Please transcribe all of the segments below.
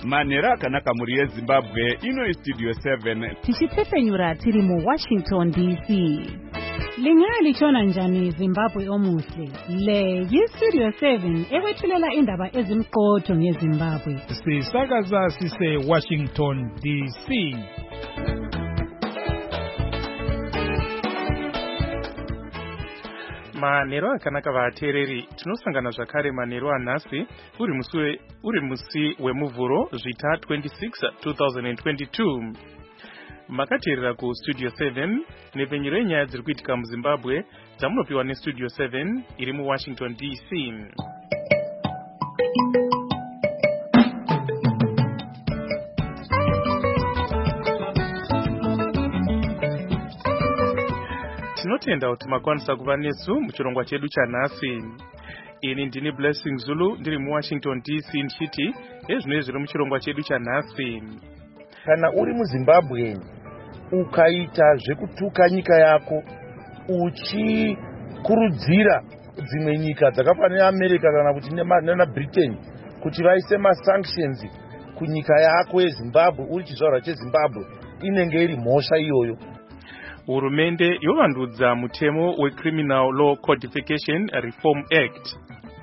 Manhero akanaka muri yeZimbabwe, ino Studio 7. Tichipfenyura tiri mu Washington DC. Lingali chona njani Zimbabwe omuhle. Le Studio 7 ewethulela indaba ezimqotho ngeZimbabwe. Sisakaza sise Washington DC. Manhero akanaka vateereri, tinosangana zvakare manhero anhasi uri musi wemuvhuro zvita 26 2022. Makateerera ku Studio 7 nepfenyuro yenyaya dziri kuitika muZimbabwe dzamunopiwa neStudio 7 iri muWashington DC. Tinotenda kuti makwanisa kuva nesu muchirongwa chedu chanhasi. Ini ndini Blessing Zulu ndiri muWashington DC ndichiti ezvinenge zviri muchirongwa chedu chanhasi. Kana uri muZimbabwe ukaita zvekutuka nyika yako uchikurudzira dzimwe nyika dzakafanana America kana kuti na Britain kuti vaise sanctions kunyika yako yeZimbabwe uri chizvarwa cheZimbabwe, inenge iri mhosva iyoyo. Hurumende yovandudza mutemo weCriminal Law Codification Reform Act.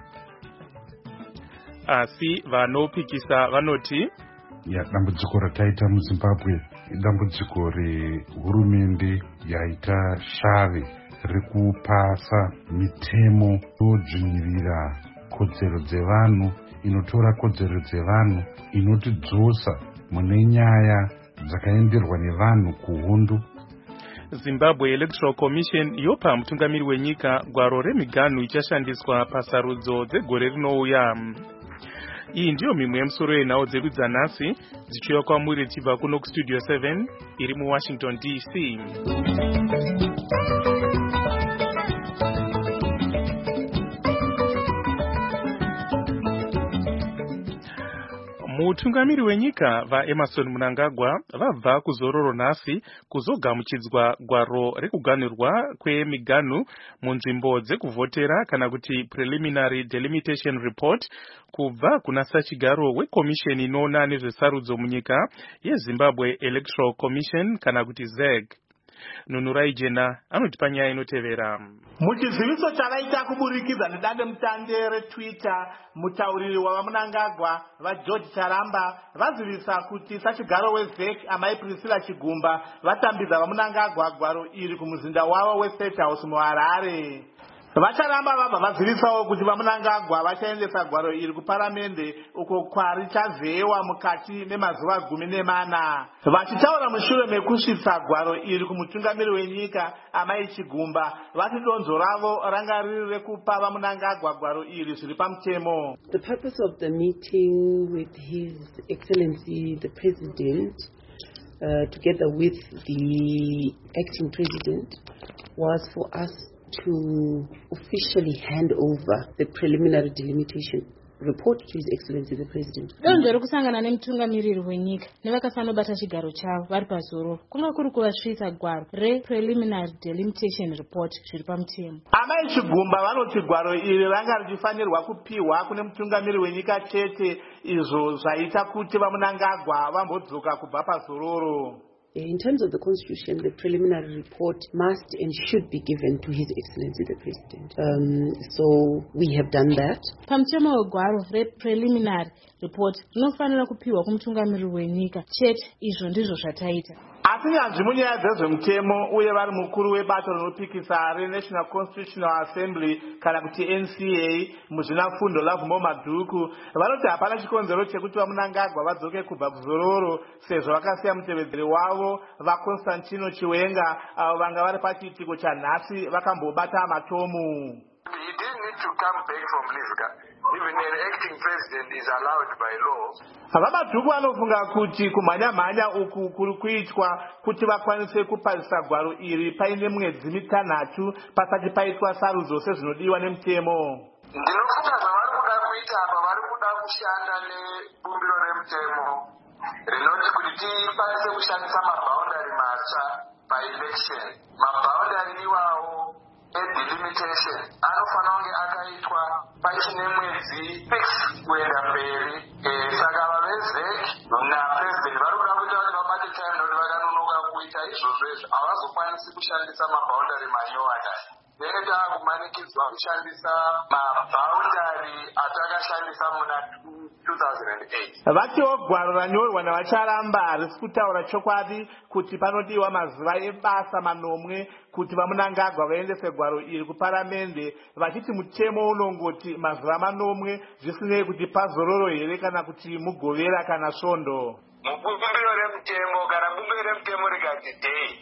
Asi vanopikisa vanoti dambudziko rataita muZimbabwe dambudziko rehurumende yaita shave rekupasa mitemo yodzvinyirira kodzero dzevanhu, inotora kodzero dzevanhu, inotidzosa mune nyaya dzakaenderwa nevanhu kuhondo. Zimbabwe Electoral Commission yopa mutungamiri wenyika gwaro remiganhu ichashandiswa pasarudzo dzegore rinouya. Iyi ndiyo mimwe yemusoro yenhau dzedu dzanhasi dzichiuya kwamuri tichibva kuno kuStudio 7 iri muWashington DC. Mutungamiri wenyika vaEmmerson Mnangagwa vabva kuzororo nhasi kuzogamuchidzwa gwaro rekuganhurwa kwemiganhu munzvimbo dzekuvhotera kana kuti Preliminary Delimitation Report kubva kuna sachigaro wekomisheni inoona nezvesarudzo munyika yeZimbabwe Electoral Commission kana kuti ZEG. Nunurai Jena anotipa nyaya inotevera. Muchiziviso chavaita kuburikidza nedandemutande reTwitter, mutauriri wavaMnangagwa vaGeorge Charamba vazivisa kuti sachigaro weZEC amai Priscilla Chigumba vatambidza vaMnangagwa gwaro iri kumuzinda wavo weState House muHarare. Vacharamba vabva vazivisawo kuti vaMnangagwa vachaendesa gwaro iri kuparamende uko kwarichazewa mukati memazuva 14. Vachitaura mushure mekusvitsa gwaro iri kumutungamiri wenyika amai Chigumba vati donzo ravo ranga riri rekupa vaMnangagwa gwaro iri zviri pamutemo. The purpose of the meeting with His Excellency the President together with the acting president was for us to officially hand over the preliminary delimitation report to His Excellency the President. Donzo rekusangana nemutungamiriri wenyika nevakafanobata chigaro chavo vari pazororo kunga kuri kuvasvitsa gwaro repreliminary delimitation report zviri pamutemo. Amai Chigumba vanoti gwaro iri ranga richifanirwa kupiwa kune mutungamiri wenyika chete, izvo zvaita kuti vaMnangagwa vambodzoka kubva pazororo. In terms of the Constitution, the preliminary report must and should be given to His Excellency the President. So we have done that. Pamutemo wegwaro repreliminary report rinofanira kupiwa kumutungamiri wenyika chete, izvo ndizvo zvataita. Asi nyanzvi munyaya dzezvemutemo uye vari mukuru webato rinopikisa reNational Constitutional Assembly kana kuti NCA muzvinafundo Lovemore Madhuku vanoti hapana chikonzero chekuti vaMnangagwa vadzoke kubva kuzororo sezvo vakasiya mutevedzeri wavo vaConstantino Chiwenga avo vanga vari pachiitiko chanhasi vakambobata matomu. He didn't need to come back from leave. Even an acting president is allowed by law. Vamadhuku vanofunga kuti kumhanya uku kuri kuitwa kuti vakwanise kupazisa gwaro iri paine mwedzi 6 pasati paitwa sarudzo sezvinodiwa nemutemo. Ndinofunga zvavari kuda kuita apa vari kuda kushanda nebumbiro remutemo rinoti kuti tikwanise kushandisa maboundary matsva paelection. Maboundary iwawo edelimitation anofanira kunge akaitwa pachine mwedzi 6 kuenda mberi. Saka vavezeki hatikwanisi kushandisa mabhaundari manyowani. Then taakumanikidzwa kushandisa mabhaundari atakashandisa muna 2008. Vatiwo gwaro ranyorwa navacharamba harisi kutaura chokwadi kuti panodiwa mazuva ebasa manomwe kuti vaMunangagwa vaendese gwaro iri kuparamende, vachiti mutemo unongoti mazuva manomwe zvisinei kuti pazororo here kana kuti mugovera kana svondo. Mubumbiro remutemo kana bumbiro remutemo rikati day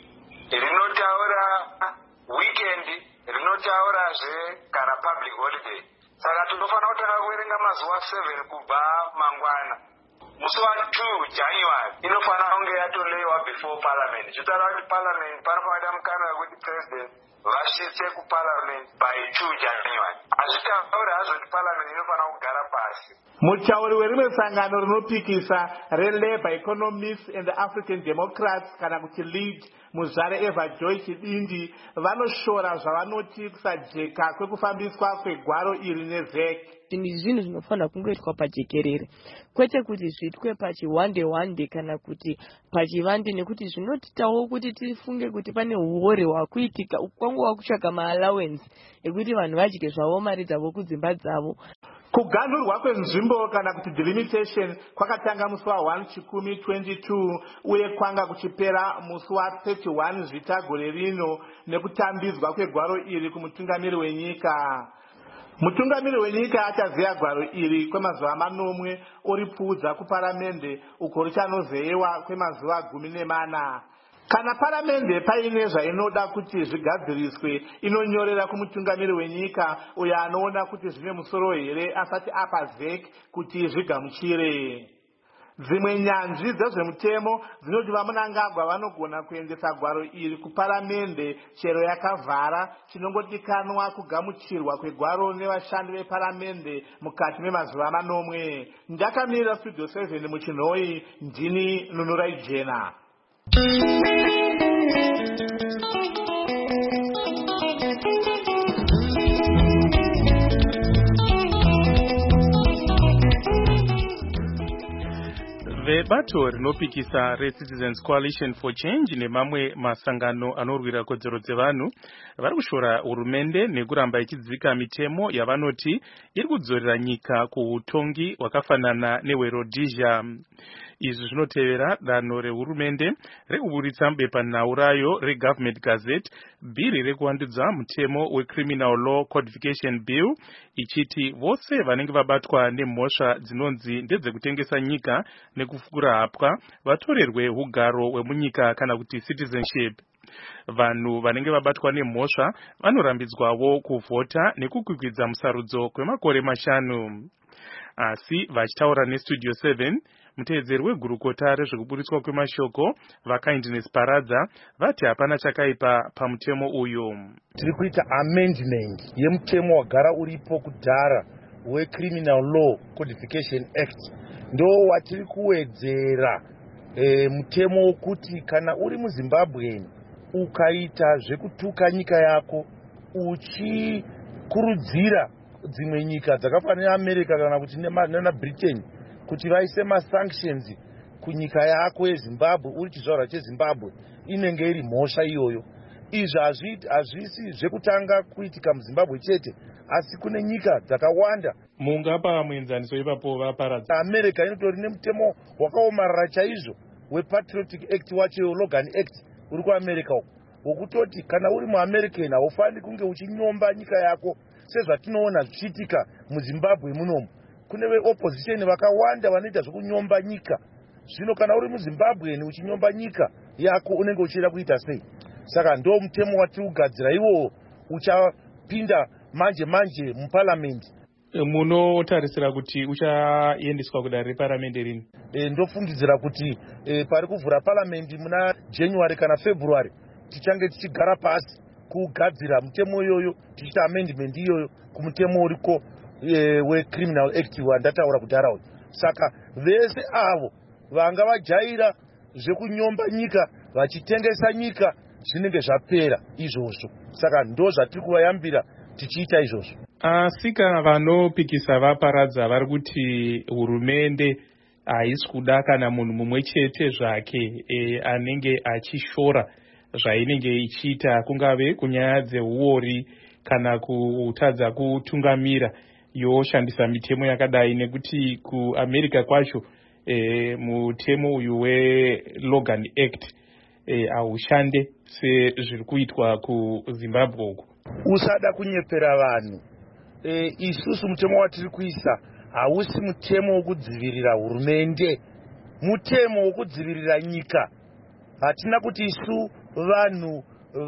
rinotaura weekend, rinotaurazve kana public holiday. Saka tinofanira kutanga kuverenga mazuva 7 kubva mangwana. Musi wa2 January inofanira kunge yatoleiwa before parliament. Zvitaura kuti parliament panofanira mukana wekuti president vasvitse kuparliament by 2 January. Hazvitauri hazvo kuti parliament inofanira kugara pasi. Mutauri werimwe sangano rinopikisa reLabour Economists and the African Democrats kana kuti LEAD, Muzvare Eva Joy Chidindi, vanoshora zvavanoti kusajeka kwekufambiswa kwegwaro iri neZEC. Zvinhu zvinofanira kungoitwa pajekerere, kwete kuti zviitwe pachiwande kana kuti pachivande, nekuti zvinotitawo kuti tifunge kuti pane uore hwakuitika kwanguva kutsvaga maallowance ekuti vanhu vadye zvavo mari dzavo kudzimba dzavo. Kuganhurwa kwenzvimbo kana kuti delimitation kwakatanga musi wa1 Chikumi 22 uye kwanga kuchipera musi wa31 Zvitagore rino nekutambidzwa kwegwaro iri kumutungamiri wenyika. Mutungamiri wenyika achaziya gwaro iri kwemazuva manomwe oripfuudza kuparamende uko richanozeyewa kwemazuva 14. Kana paramende paine zvainoda kuti zvigadziriswe, inonyorera kumutungamiri wenyika uyo anoona kuti zvine musoro here asati apa ZEC kuti zvigamuchire. Dzimwe nyanzvi dzezvemutemo dzinoti vaMunangagwa vanogona kuendesa gwaro iri kuparamende chero yakavhara, chinongodikanwa kugamuchirwa kwegwaro nevashandi veparamende mukati memazuva manomwe. Ndakamirira Studio 7 muchinhoi, ndini Nunurai Jena. Vebato rinopikisa reCitizens Coalition for Change nemamwe masangano anorwira kodzero dzevanhu vari kushora hurumende nekuramba ichidzika mitemo yavanoti iri kudzorera nyika kuutongi hwakafanana nehweRhodesia. Izvi zvinotevera danho rehurumende rekuburitsa mubepanhau rayo reGovernment Gazette bhiri rekuwandudza mutemo weCriminal Law Codification Bill, ichiti vose vanenge vabatwa nemhosva dzinonzi ndedzekutengesa nyika nekufukura hapwa vatorerwe ugaro hwemunyika kana kuti citizenship. Vanhu vanenge vabatwa nemhosva vanorambidzwawo kuvhota nekukwikwidza musarudzo kwemakore 5. Asi vachitaura neStudio 7, muteedzeri wegurukota rezvekuburitswa kwemashoko vaKindness Paradza vati hapana chakaipa pamutemo uyu. Tiri kuita amendment yemutemo wagara uripo kudhara weCriminal Law Codification Act. Ndo watiri kuwedzera mutemo wokuti kana uri muZimbabwe ukaita zvekutuka nyika yako uchikurudzira dzimwe nyika dzakafanira America kana kuti neBritain kuti vaise masanctions kunyika yako yeZimbabwe, uri chizvarwa cheZimbabwe, inenge iri mhosva iyoyo. Izvi hazvisi zvekutanga kuitika muZimbabwe chete, asi kune nyika dzakawanda. Mungapa muenzaniso ipapo vaparadza? America inotori nemutemo wakaomarara chaizvo wePatriotic Act wacho, Logan Act, uri kuAmerica uko, wokutoti kana uri muAmerican haufaniri kunge uchinyomba nyika yako sezvatinoona zvichiitika muZimbabwe munomu. Kune veopposition vakawanda vanoita zvekunyomba nyika. Zvino kana uri muZimbabwe uchinyomba nyika yako unenge uchida kuita sei? Saka ndo mutemo watiri kugadzira iwo uchapinda manje muparliament. Munotarisira kuti uchaendeswa kudare reparamende rini? Ndofungidzira kuti pari kuvhura parliament muna January kana February tichange tichigara pasi kugadzira mutemo iyoyo, tichita amendment iyoyo kumutemo uriko weCriminal Act wandataura kudhara uyu. Saka vese avo vanga vajaira zvekunyomba nyika vachitengesa nyika zvinenge zvapera izvozvo. Saka ndo zvatiri kuvayambira tichiita izvozvo. Asika vanopikisa vaparadza vari kuti hurumende haisi kuda kana munhu mumwe chete zvake anenge achishora zvainenge ichiita, kungave kunyaya dzeuori kana kutadza kutungamira, yoshandisa mitemo yakadai, nekuti kuAmerica kwacho mutemo uyu weLogan Act haushande sezviri kuitwa kuZimbabwe uku. Usada kunyepera vanhu. Isusu mutemo watiri kuisa hausi mutemo wokudzivirira hurumende, mutemo wokudzivirira nyika. Hatina kuti isu vanhu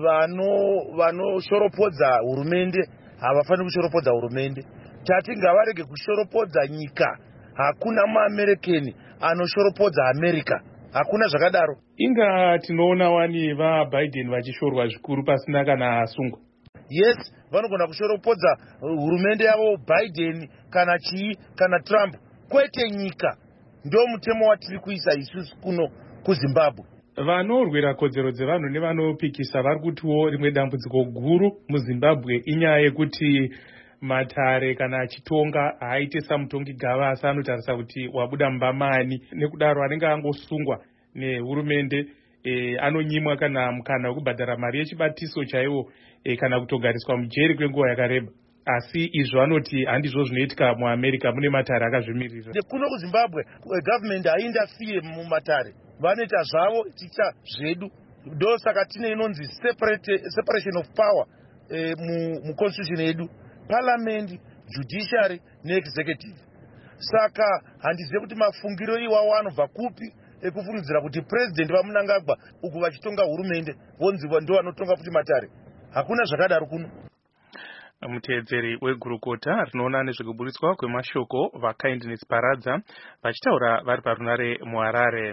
vanoshoropodza hurumende havafaniri kushoropodza hurumende. Tati ngavarege kushoropodza nyika. Hakuna muAmerikani anoshoropodza America. Hakuna zvakadaro. Inga tinoona wani vaBiden vachishorwa zvikuru pasina kana asungwa. Yes, vanogona kushoropodza hurumende yavo Biden kana Trump. Kwete nyika. Ndio mutemo watiri kuisa isusu kuno kuZimbabwe. Vanorwira kodzero dzevanhu nevanopikisa vari kutiwo rimwe dambudziko guru muZimbabwe inyaya yekuti Matare kana achitonga haaite samutongi gava, asi anotarisa kuti wabuda mbamani. Nekudaro anenge angosungwa nehurumende anonyimwa kana mukana wekubhadhara mari yechibatiso chaiwo kana kutogariswa mujeri kwenguva yakareba. Asi izvo anoti handizvo zvinoitika muAmerica, mune Matare akazvimirira. Kuno kuZimbabwe government haindafire mumatare, vanoita zvavo ticha zvedu. Ndo saka tine inonzi separation of power muconstitution yedu, parliament, judiciary neexecutive. Saka handizive kuti mafungiro iwawo anobva kupi ekufungidzira kuti president vaMnangagwa uku vachitonga hurumende vonzi ndo vanotonga kuti Matare. Hakuna zvakadaro kuno. Muteedzeri wegurukota rinoona nezvekuburitswa kwemashoko vaKindness Paradza vachitaura vari parunare muHarare.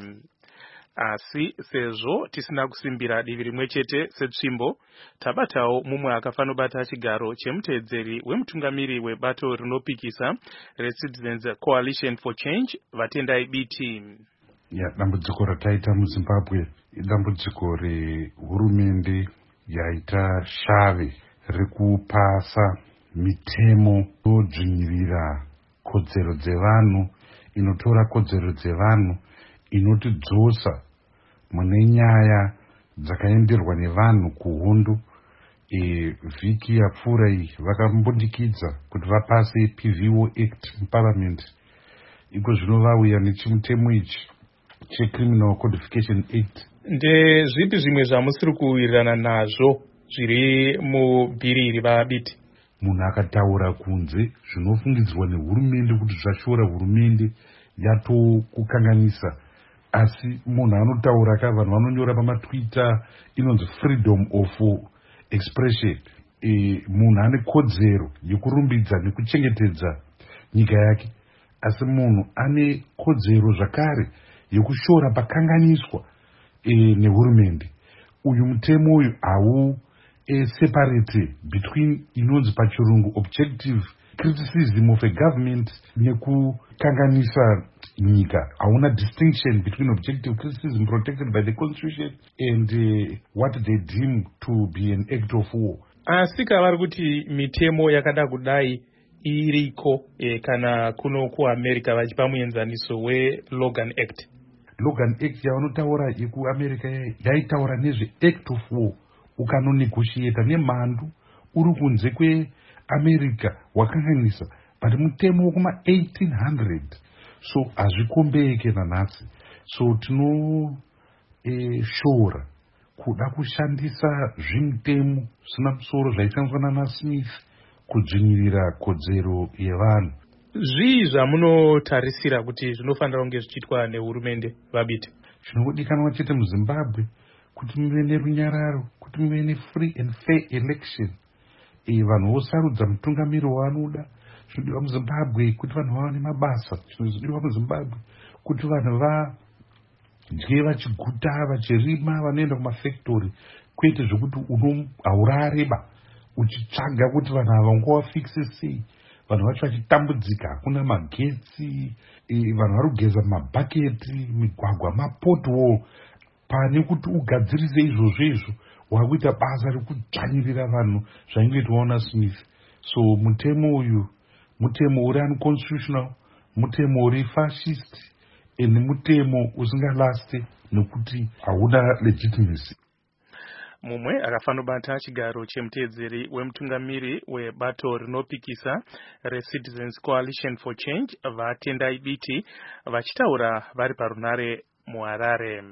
Asi sezvo tisina kusimbira divi rimwe chete setsvimbo, tabatawo mumwe akafanobata chigaro chemuteedzeri wemutungamiri webato rinopikisa reCitizens Coalition for Change, Vatendai BT. Dambudziko rataita muZimbabwe idambudziko rehurumende yaita shave rekupasa mitemo inodzvinyirira kodzero dzevanhu, inotora kodzero dzevanhu, inotidzosa mune nyaya dzakaenderwa nevanhu kuhondo. Vhiki yapfuura iyi vakambundikidza kuti vapase PVO Act muParliament. Iko zvino vauya nechimutemo ichi cheCriminal Codification Act. Ndezvipi zvimwe zvamusiri kuwirirana nazvo zviri mubhiri iri vaBiti? Munhu akataura kunze zvinofungidzwa nehurumende kuti zvashora hurumende yatokukanganisa, asi munhu anotaura ka vanhu vanonyora pamatwitter inonzi freedom of expression. Munhu ane kodzero yekurumbidza nekuchengetedza nyika yake, asi munhu ane kodzero zvakare yekushora pakanganiswa nehurumende. Uyu mutemo uyu hau separate between inonzi pachirungu objective criticism of a government nekukanganisa nyika. Hauna distinction between objective criticism protected by the constitution and what they deem to be an act of war. Asi kavari kuti mitemo yakada kudai iriko kana kuno kuAmerica vachipa muenzaniso weLogan Act. Logan Act yavanotaura yekuAmerica yaitaura nezve-act of war. Ukanonegotiata nemhandu uri kunze kweAmerica wakanganisa, but mutemo wekuma-1800, so hazvikombeke nanhasi. So tinoshora kuda kushandisa zvimutemo zvisina musoro zvaishandiswa naSmith kudzvinyirira kodzero yevanhu. Zvii zvamunotarisira kuti zvinofanira kunge zvichiitwa nehurumende vaBiti? Zvinodikanwa chete muZimbabwe kuti muve nerunyararo, kuti muve ne-free and fair election. Vanhu vosarudza mutungamiri wavanoda. Zvinodiwa muZimbabwe kuti vanhu vawane mabasa. Zvinodiwa muZimbabwe kuti vanhu vadye vachiguta, vachirima, vanoenda kumafactory. Kwete zvokuti haurareba uchitsvaga kuti vanhu ava ngovafikise sei. Vanhu vacho vachitambudzika, hakuna magetsi, vanhu vari kugeza mabhaketi, migwagwa, mapotwall. Pane kuti ugadzirise izvozvo wakuita basa rekudzvanyirira vanhu zvaingoitwa naSmith. So mutemo uyu mutemo uri unconstitutional, mutemo uri fascist, mutemo usingalasti nekuti hauna legitimacy. mumwe akafanobata chigaro chemutedzeri wemutungamiri webato rinopikisa reCitizens Coalition for Change vatendai biti vachitaura vari parunare muHarare.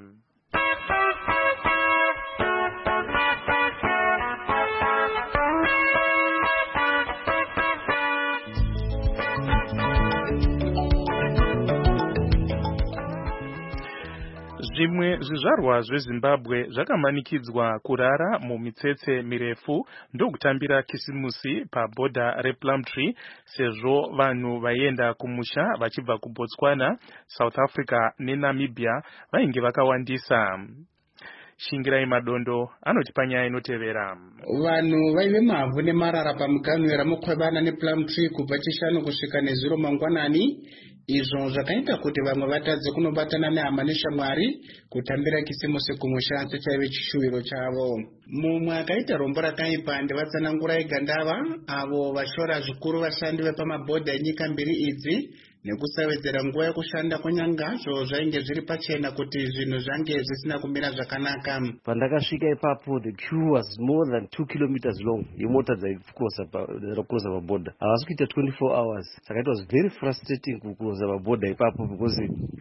Zvimwe zvizvarwa zveZimbabwe zvakamanikidzwa kurara mumitsetse mirefu ndokutambira kisimusi pabhodha rePlumtree sezvo vanhu vaienda kumusha vachibva kuBotswana, South Africa neNamibia vainge vakawandisa. Shingirai Madondo anoti panyaya inotevera. Vanhu vaive mavhu nemarara pamukanwa ramukwebana nePlumtree kubva chishanu kusvika nezuro mangwanani. Izvo zvakaita kuti vamwe vatadze kunobatana nehama neshamwari kutambira kisimusi kumusha sechaive chishuwiro chavo. Mumwe akaita rombo rakaipa ndivatsanangurai Gandava avo vashora zvikuru vashandi vepamabhodha enyika mbiri idzi nekusawedzera nguva yekushanda kunyanga zvo zvainge zviri pachena kuti zvinhu zvange zvisina kumira zvakanaka. Pandakasvika ipapo the queue was more than 2 kilometers long yemota dzaikurosa pabhodha. Havasi kuita 24 hours. Saka it was very frustrating kukurosa pabhodha ipapo because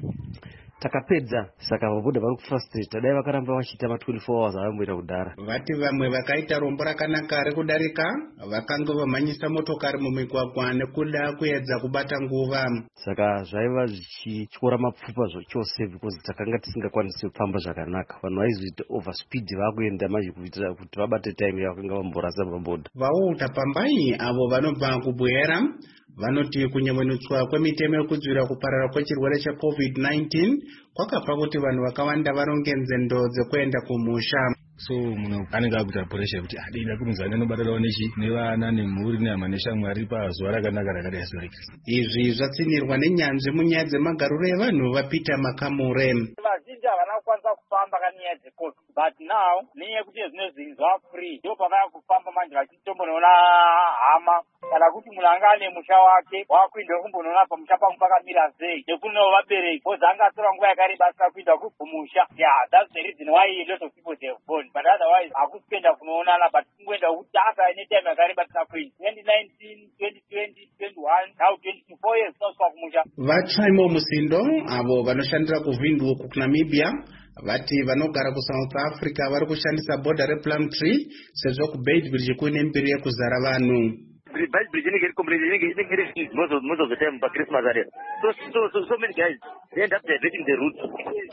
takapedza saka mabhodha vari kufrustrate dai vakaramba vachiita ma 24 hours avamboita kudhara. Vati vamwe vakaita rombo rakanaka rekudarika vakanga vamhanyisa motokari mumigwagwa nekuda kuedza kubata nguva. Saka zvaiva zvichityora mapfupa chose because takanga tisingakwanisi kufamba zvakanaka. Vanhu vaizoita overspeed vakuenda manje kuitira kuti vabate time yakanga vamborasa pabhodha. Vauta pambai avo vanobva kubwera vanoti kunyevenutswa kwemitemo yekudzivirira kuparara kwechirwere cheCovid-19 kwakapa kuti vanhu vakawanda varonge nzendo dzekuenda kumusha. So munhu anenge akuita pressure kuti adida kumuzana nobatarawo nevana nemhuri nehama neshamwari pazuva rakanaka rakadai zuva reKristu. Izvi zvatsinirwa nenyanzvi munyaya dzemagariro evanhu vaPeter Makamure. Vazhinji havana kukwanisa kufamba kanyaya dzeCovid, but now nenyaya yekuti zvinhu zvinhu zvafree ndo pavaya kufamba manje vachitombonoona hama kana kuti munhu anga ane musha wake wakuenda kumbonoona pamusha pangu pakamira sei nekunowo vabereki bhozi angatora nguva yakareba asina kuenda kumusha. Yeah, that's the reason why a lot of people they have gone, but otherwise hakusi kuenda kunoonana, but kungoenda kuti asa ine time yakareba asina kuenda 2019 2020 21 now 24 years nosvika kumusha. Vachaimo Musindo avo vanoshandira kuVindhuku kuNamibia vati vanogara kuSouth Africa vari kushandisa bhodha rePlumtree sezvo kuBeitbridge kune mbiri yekuzara vanhu. Beitbridge inenge iri complete most of the time for Christmas area. So many guys they end up diverting the route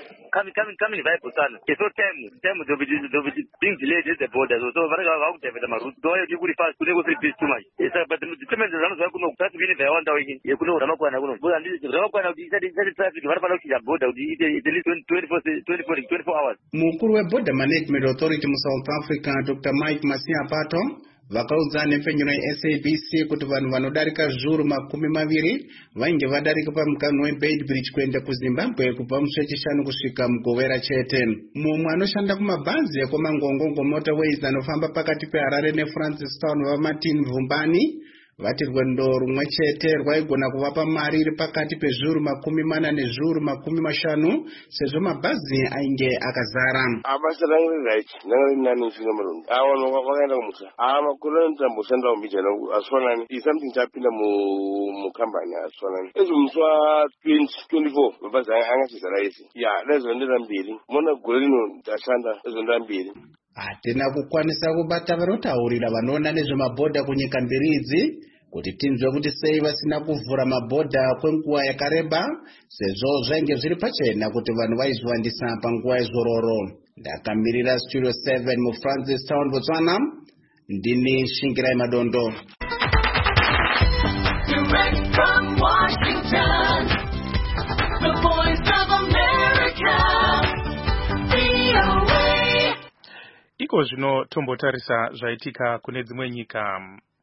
coming via Botswana. So time they'll be being delayed at the border. So how to divert the route. So you could fast could go too much. But the determined the runs are going to start being there on the way. You could know Ramakwana. But Ramakwana decided traffic to the border. It is 24 hours. Mukuru webhodha Management Authority mu South Africa Dr. Mike Masia Pato vakaudza nepfenyuro yeSABC kuti vanhu vanodarika zviuru 20 vainge vadarika pamukanwa weBeitbridge kuenda kuZimbabwe kubva musi wechishanu kusvika mugowera chete. Mumwe anoshanda kumabhazi ekomangongo motorways anofamba pakati peHarare neFrancistown vaMartin Mvumbani vati rwendo rumwe chete rwaigona kuvapa mari iri pakati pezviuru 40 nezviuru 50 sezvo mabhazi ainge akazara. Right. Nani fina marundi. Awana wakaenda kumusha. Makuru ntamboshanda umbijana asonani. Is something chapina mu company asonani. Ezumswa 2024 mabhazi angachisa raisi. Yeah, lezo ndira mbiri. Mona golino tashanda lezo ndira mbiri. Hatina kukwanisa kubata vanotaurira vanoona nezvemabhodha kunyika mbiri idzi kuti tinzwe kuti sei vasina kuvhura mabhodha kwenguva yakareba sezvo zvainge zviri pachena kuti vanhu vaizowandisa panguva yezororo. Ndakamirira Studio 7 muFrancistown, Botswana, ndini Shingirai Madondo. Direct from Washington, the voice of America, VOA. Iko zvino tombotarisa zvaitika kune dzimwe nyika.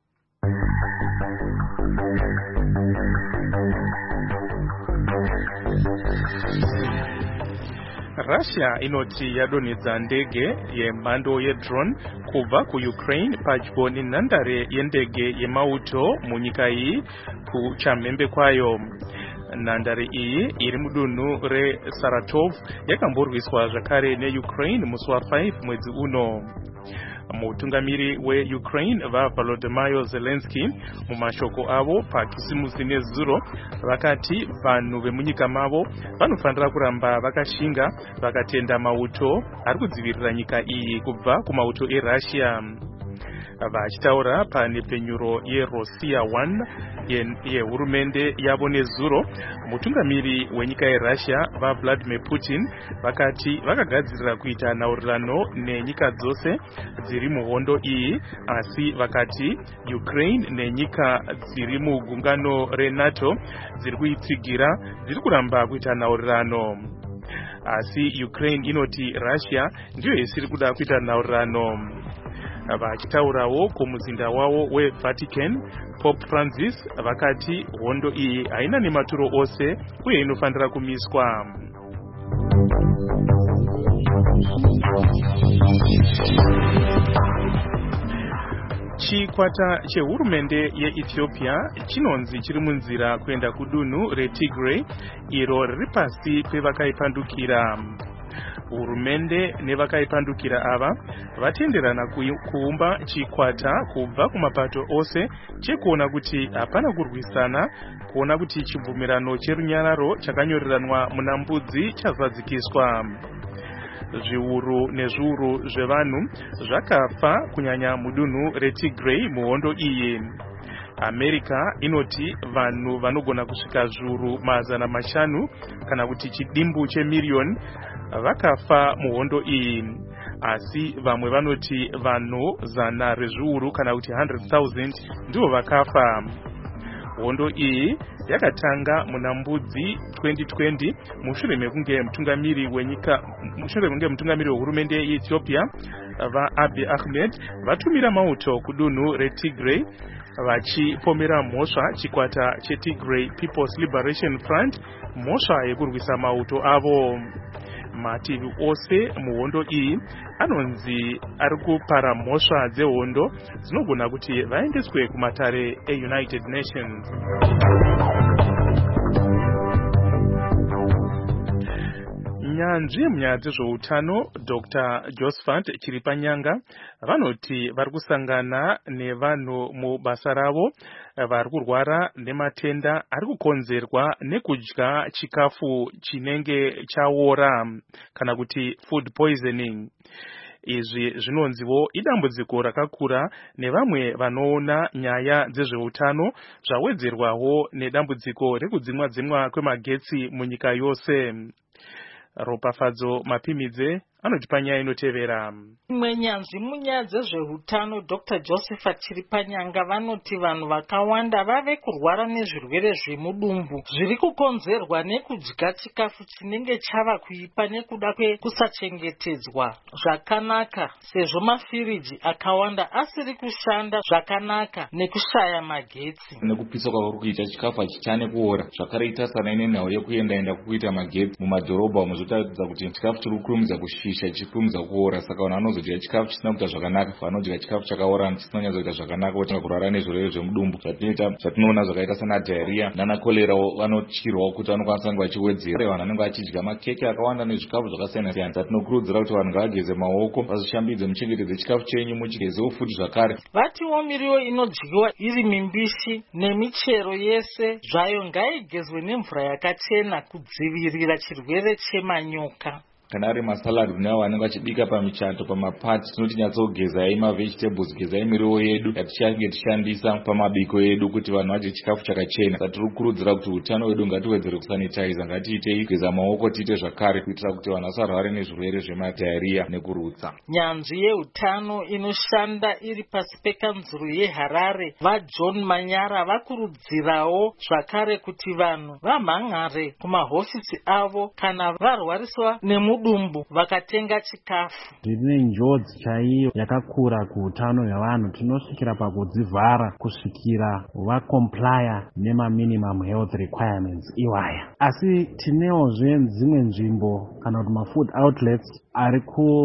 Russia inoti yadonedza ndege yemhando yedrone kubva kuUkraine padyo nenhandare yendege yemauto munyika iyi kuchamhembe kwayo. Nhandare iyi iri mudunhu reSaratov yakamborwiswa zvakare neUkraine musi wa5 mwedzi uno. Mutungamiri weUkraine Volodymyr Zelensky mumashoko avo pakisimusi nezuro vakati vanhu vemunyika mavo vanofanira kuramba vakashinga vakatenda mauto ari kudzivirira nyika iyi kubva kumauto eRussia. Vachitaura pane penyuro yeRussia 1 yehurumende yavo nezuro, mutungamiri wenyika yeRussia Vladimir Putin vakati vakagadzirira kuita nhaurirano nenyika dzose dziri muhondo iyi, asi vakati Ukraine nenyika dziri mugungano reNATO dziri kuitsigira dziri kuramba kuita nhaurirano. Asi Ukraine inoti Russia ndiyo isiri kuda kuita nhaurirano. Vachitaurawo kumuzinda wavo weVatican, Pope Francis vakati hondo iyi haina nematuro ose uye inofanira kumiswa. Chikwata chehurumende yeEthiopia chinonzi chiri munzira kuenda kudunhu reTigray iro riri pasi pevakaipandukira. Hurumende nevakaipandukira ava vatenderana kuumba chikwata kubva kumapato ose chekuona kuti hapana kurwisana, kuona kuti chibvumirano cherunyararo chakanyoreranwa muna mbudzi chazadzikiswa. Zviuru nezviuru zvevanhu zvakafa kunyanya mudunhu reTigray muhondo iyi. America inoti vanhu vanogona kusvika zviuru 500 kana kuti chidimbu chemiriyoni vakafa muhondo iyi, asi vamwe vanoti vanhu 100 rezviuru kana kuti 100,000 ndivo vakafa. Hondo iyi yakatanga muna mbudzi 2020 mushure mekunge mutungamiri wehurumende yeEthiopia Abiy Ahmed vatumira mauto kudunhu reTigray vachipomera mhosva chikwata cheTigray People's Liberation Front mhosva yekurwisa mauto avo. Mativi ose muhondo iyi anonzi ari kupara mhosva dzehondo dzinogona kuti vaendeswe kumatare eUnited Nations. Nyanzvi munyaya dzezveutano Dr. Josephat Chiripanyanga vanoti vari kusangana nevanhu mubasa ravo vari kurwara nematenda ari kukonzerwa nekudya chikafu chinenge chaora kana kuti food poisoning. Izvi zvinonziwo idambudziko rakakura nevamwe vanoona nyaya dzezveutano zvawedzerwawo nedambudziko rekudzimwa kwemagetsi munyika yose. Ropafadzo Mapimidze anoti panyaya inotevera. Imwe nyanzvi munyaya dzezveutano Dr. Josephat Chiripanyanga vanoti vanhu vakawanda vave kurwara nezvirwere zvemudumbu zviri kukonzerwa nekudya chikafu chinenge chava kuipa nekuda kwekusachengetedzwa zvakanaka, sezvo mafiriji akawanda asiri kushanda zvakanaka nekushaya magetsi. Nekupisa kwavari kuita chikafu hachichane kuora zvakare itasana nenhau yekuenda kuita magetsi mumadhorobha umo zvotaridza kuti chikafu chiri kukurumidza kushisha chichikurumidza kuora, saka vanhu vanozodya chikafu chisina kuita zvakanaka, vanodya chikafu chakaora chisina kunyatsoita zvakanaka, votanga kurwara nezvirwere zvemudumbu zvatinoona zvakaita sana diarrhea nana kolera. Vanotyirwawo kuti vanokwanisa kunge vachiwedzera vanhu vanenge vachidya makeke akawanda nezvikafu zvakasiyana siyana. Zatinokurudzira kuti vanhu ngavageze maoko, vazvishambidze, muchengetedze chikafu chenyu, muchigezewo futi zvakare. Vatiwo miriwo inodyiwa iri mimbishi nemichero yese zvayo ngaigezwe nemvura yakachena kudzivirira chirwere chemanyoka. Kana ari masalad kune avo vanenge vachibika pamichato pamapati, tinoti nyatsogezai mavegetables, gezai miriwo yedu yatichange tichishandisa pamabiko edu kuti vanhu vadye chikafu chakachena. Tiri kukurudzira kuti utano hwedu ngatiwedzere kusanitize, ngatiitei kugeza maoko, tiite zvakare kuitira kuti vanhu vasarware nezvirwere zvemadiarrhea nekurutsa. Nyanzvi yeutano inoshanda iri pasi pekanzuru yeHarare vaJohn Manyara vakurudzirawo zvakare kuti vanhu vamhan'are kumahofisi avo kana varwariswa nemudumbu vakatenga chikafu. Ndine njodzi chaiyo yakakura kuutano hwevanhu. Tinosvikira pakudzivhara kusvikira vakomplaya nemaminimum health requirements iwaya. Asi tinewozve dzimwe nzvimbo kana kuti mafood outlets ari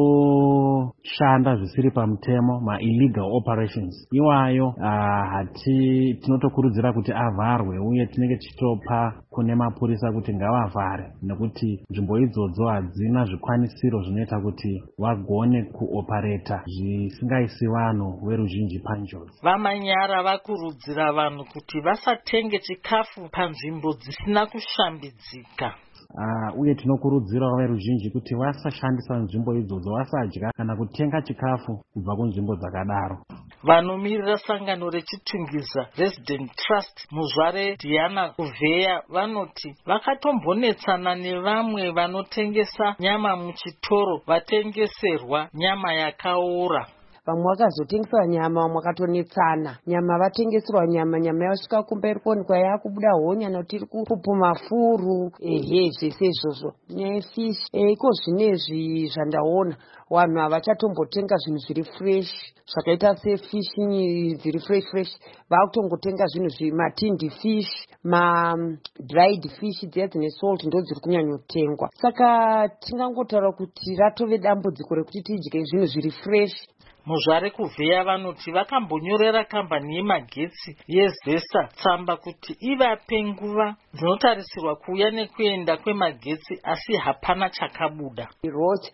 kushanda zvisiri pamutemo, ma-illegal operations. Iwayo tinotokurudzira kuti avharwe uye tinenge tichitopa kune mapurisa kuti ngavavhare nekuti nzvimbo idzodzo hadzina zvikwanisiro zvinoita kuti vagone kuopareta zvisingaisi vanhu veruzhinji panjodzi. Vamanyara vakurudzira vanhu kuti vasatenge chikafu panzvimbo dzisina kushambidzika. Uye tinokurudzirawo veruzhinji kuti vasashandisa nzvimbo idzodzo, vasadya kana kutenga chikafu kubva kunzvimbo dzakadaro. Vanomirira sangano rechitungiza Resident Trust muzvare Diana Kuvheya vanoti vakatombonetsana nevamwe vanotengesa nyama muchitoro vatengeserwa nyama yakaora. Vamwe vakazotengeswa nyama, vamwe vakatonetsana nyama, vatengeserwa nyama yasvika kumberi kuonekwa yakubuda honya nekuti iri kupuma furu zvese izvozvo. Nyaya yefishi iko zvinezvi zvandaona vanhu havachatombotenga zvinhu zviri fresh zvakaita sefishi dziri fresh vakutongotenga zvinhu matindi fish, dried fish dziya dzine salt ndo dziri kunyanyotengwa. Saka tingangotaura kuti ratove dambudziko rekuti tidye zvinhu zviri fresh. Muzvare Kuvheya vanoti vakambonyorera kambani yemagetsi yeZESA tsamba kuti ivape nguva dzinotarisirwa kuuya nekuenda kwemagetsi asi hapana chakabuda. Wrote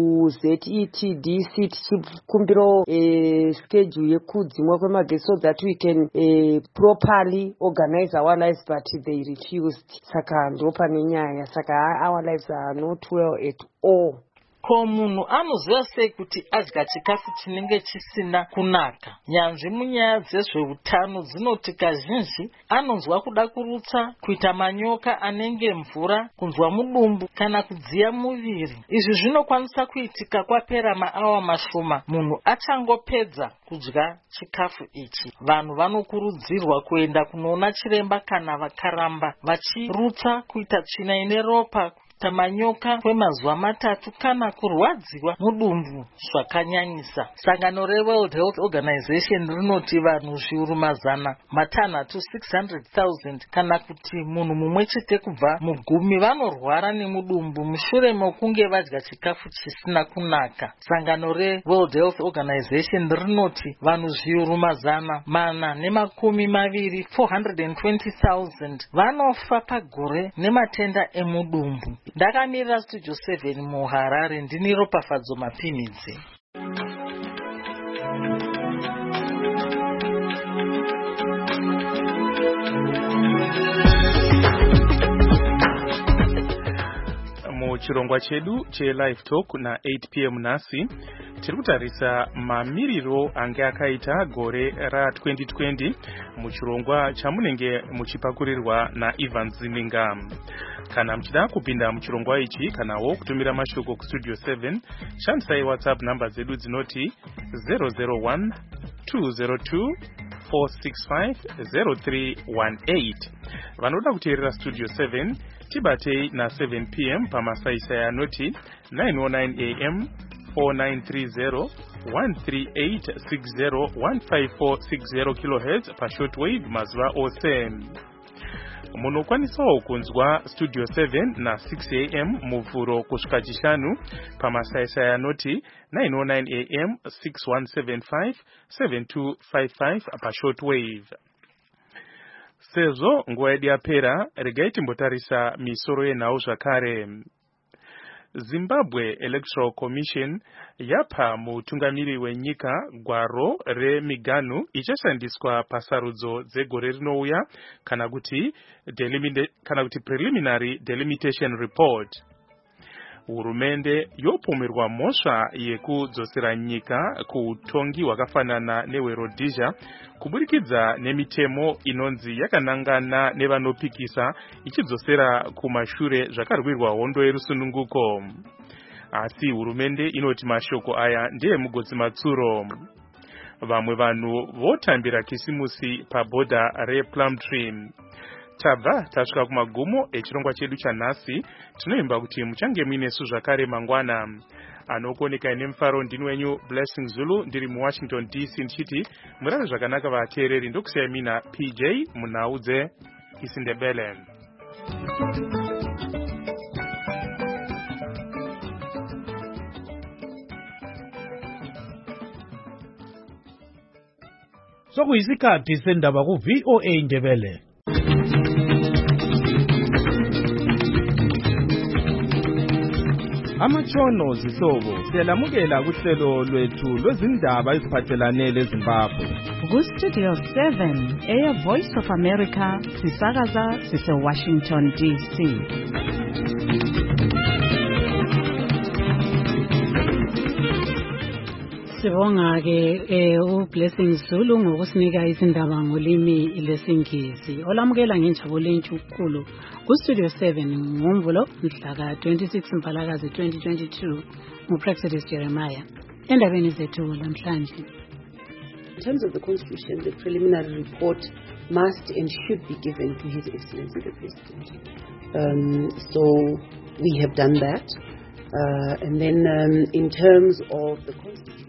kuZETDC tichikumbiro schedule yekudzimwa kwemagetsi so that we can properly organize our lives, but they refused. Saka ndo pane nyaya. Saka our lives are not well at all. Ko munhu anoziva sei kuti adya chikafu chinenge chisina kunaka? Nyanzvi munyaya dzezveutano dzinoti kazhinji anonzwa kuda kurutsa, kuita manyoka anenge mvura, kunzwa mudumbu kana kudziya muviri. Izvi zvinokwanisa kuitika kwapera maawa mashoma munhu achangopedza kudya chikafu ichi. Vanhu vanokurudzirwa kuenda kunoona chiremba kana vakaramba vachirutsa, kuita tsvina ine ropa, manyoka kwemazuva 3 kana kurwadziwa mudumbu zvakanyanyisa. Sangano reWorld Health Organization rinoti vanhu zviuru 600,000 kana kuti munhu mumwe chete kubva mugumi vanorwara nemudumbu mushure mekunge vadya chikafu chisina kunaka. Sangano reWorld Health Organization rinoti vanhu zviuru 420,000 420,000 vanofa pagore nematenda emudumbu. Ndakamirira Studio 7 muHarare, ndini Ropafadzo Mapimidzi. Muchirongwa chedu che-Live Talk na 8 p.m. nasi tiri kutarisa mamiriro ange akaita gore ra2020 muchirongwa chamunenge muchipakurirwa naIvan Zininga. Kana muchida kupinda muchirongwa ichi kanawo kutumira mashoko kuStudio 7 shandisai WhatsApp namba dzedu dzinoti 001 202 465-0318. Vanoda kuteerera Studio 7 tibatei na 7 p.m. pamasaisai anoti 909 am 4930 13860 15460 kHz pashortwave mazuva ose. Munokwanisawo kunzwa Studio 7 na 6 am muvhuro kusvika chishanu pamasaisai anoti 909 am 6175 7255 pashortwave. Sezvo nguva yedu yapera, regai timbotarisa misoro yenhau zvakare. Zimbabwe Electoral Commission yapa mutungamiri wenyika gwaro remiganhu ichashandiswa pasarudzo dzegore rinouya kana kuti preliminary delimitation report. Hurumende yopomerwa mhosva yekudzosera nyika kuutongi hwakafanana neweRhodesia kuburikidza nemitemo inonzi yakanangana nevanopikisa ichidzosera kumashure zvakarwirwa hondo yerusununguko. Asi hurumende inoti mashoko aya ndeemugodzi matsuro. Vamwe vanhu votambira kisimusi pabhodha rePlumtree. Tabva tasvika kumagumo echirongwa chedu chanhasi. Tinoimba kuti muchange muinesu zvakare mangwana. Anokuoneka nemufaro ndini wenyu Blessing Zulu, ndiri muWashington DC ndichiti murare zvakanaka vateereri. Ndokusiyai mina PJ munhau dzeIsindebele. Sokuyisikhathi sendaba ku VOA Ndebele. Amatshono zihlobo siyalamukela kuhlelo lwethu lwezindaba eziphathelane leZimbabwe. Ku-Studio 7 Air Voice of America sisakaza sise-Washington DC. Sibonga-ke uBlessing Zulu ngokusinika izindaba ngolimi lwesiNgisi. Olamukela ngenjabulo enkulu ku-Studio 7 ngoMvulo mhla ka-26 Mpalakazi 2022 nguPrexidus Jeremiah. Endabeni zethu namhlanje. In terms of the Constitution, the preliminary report must and should be given to His Excellency the President. So we have done that. And then in terms of the Constitution,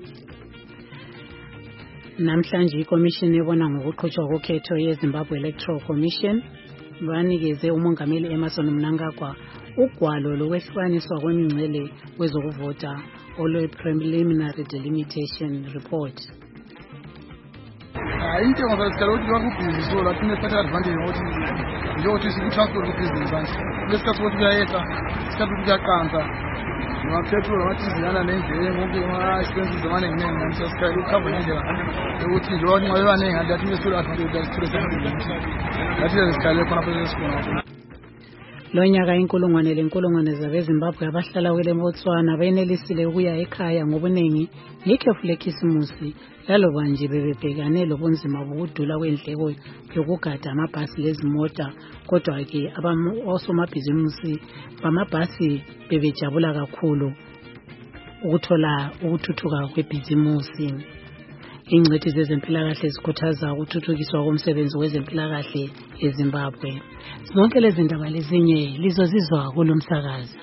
namhlanje ikomishini ebona ngokuqhutshwa kokhetho yeZimbabwe Electoral Commission banikeze umongameli Emmerson Mnangagwa ugwalo lokwehlukaniswa kwemingcele kwezokuvota olwe preliminary delimitation report. Intengo zasikhala ukuthi bakubhizinisi lo lathi nethatha advantage ngokuthi njengokuthi sikutransport kubhizinisi manje lesikhathi ukuthi kuyayehla isikhathi ukuthi kuyaqansa amapetrol amathizinyana nendlela ngoku ama-expenses amaningi manje sasikhala ukukhava ngendlela yokuthi njengoba nxa bebaningi kanti lathi mesithole advantage ukuthi sithole sebhizinisi lathi sikhale khona phela esikhona. Lo nyaka inkulungwane zabeZimbabwe abahlala kwele Botswana benelisile ukuya ekhaya ngobuningi ngekhefu lekhisimusi laloba nje bebebhekane lobunzima bokudula kwendleko yokugada amabhasi lezimota. Kodwa-ke osomabhizimusi bamabhasi bebejabula kakhulu ukuthola ukuthuthuka kwebhizimusi. Ingcwethi zezempilakahle zikhuthaza ukuthuthukiswa komsebenzi wezempilakahle eZimbabwe. Zonke lezi ndaba lezinye lizozizwa kulo msakazi.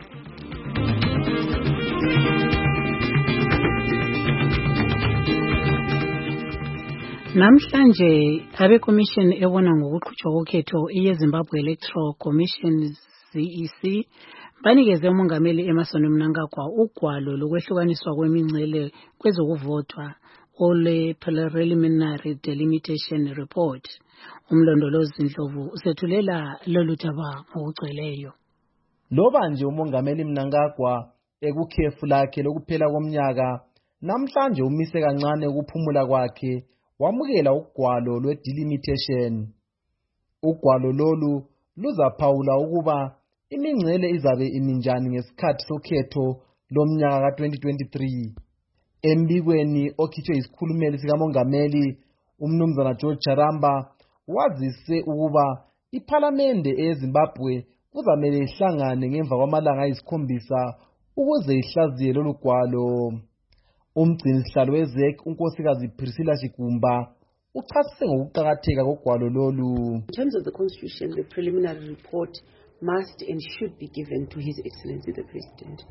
Namhlanje abekomishini ebona ngokuqhutshwa kokhetho yeZimbabwe Electoral Commission ZEC banikeze umongameli Emmerson Mnangagwa ugwalo lokwehlukaniswa kwemingcele kwezokuvotwa ole preliminary delimitation report. Umlondolozi Ndlovu usethulela lolu daba ngokugcweleyo. Loba nje umongameli Mnangagwa ekukhefu lakhe lokuphela komnyaka namhlanje umise kancane ukuphumula kwakhe wamukela ugwalo lwe-delimitation. Ugwalo lolu luzaphawula ukuba imingcele izabe iminjani ngesikhathi sokhetho lomnyaka ka-2023. Embikweni okhitshwe isikhulumeli sikamongameli umnumzana George Charamba wazise ukuba iphalamende eZimbabwe kuzamele ihlangane ngemva kwamalanga ayisikhombisa ukuze ihlaziye lolu gwalo. Umgcinisihlalo weZEC unkosikazi Priscilla Shigumba uchasise ngokuqakatheka kogwalo lolu. In terms of the Constitution, the preliminary report must and should be given to His Excellency the President.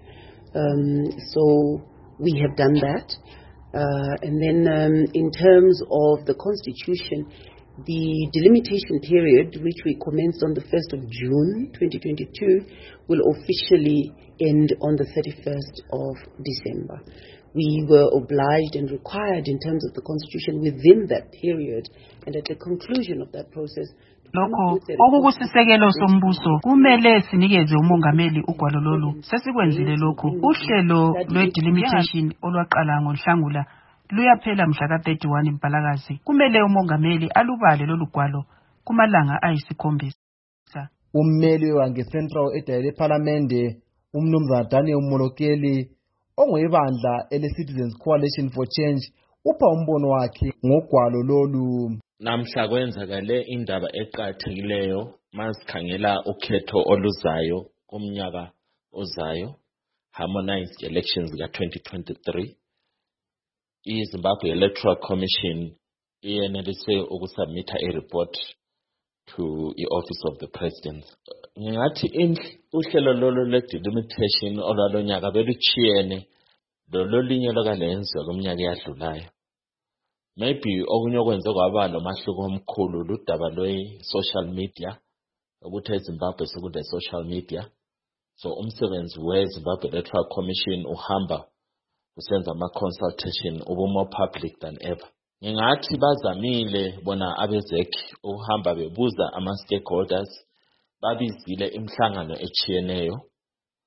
So we have done that. And then in terms of the Constitution, the delimitation period, which we commenced on the 1st of June 2022, will officially end on the 31st of December. We were obliged and required in terms of the Constitution within that period, and at the conclusion of that process, lokho okukusisekelo sombuso kumele sinikeze umongameli ugwalo lolu. Sesikwenzile lokho. Uhlelo lwe-delimitation olwaqala ngoNhlangula luyaphela mhla ka-31 Mpalakazi. Kumele umongameli alubale lolu gwalo kumalanga ayisikhombisa. Ummeli wange-Central edayele ePhalamende umnumzana Daniel Molokeli ongwebandla ele-Citizens Coalition for Change upha umbono wakhe ngogwalo lolu. Namhla kwenzakale indaba eqathekileyo masikhangela ukhetho oluzayo kumnyaka ozayo, harmonized elections ka-2023. iZimbabwe Electoral Commission iyenelise ukusubmita a-report to i-Office of the President. Ngingathi uhlelo lolu le-delimitation olwalonyaka beluchiyene lololinye lokalenziwa kumnyaka eyadlulayo. Maybe okunye okwenze kwaba nomahluko omkhulu ludaba lwe-social media, ukuthi eZimbabwe sekule social media. So umsebenzi weZimbabwe Electoral Commission uhamba usenza ama-consultation uba more public than ever. Ngingathi bazamile bona abeZEC uhamba bebuza ama-stakeholders, babizile imihlangano echiyeneyo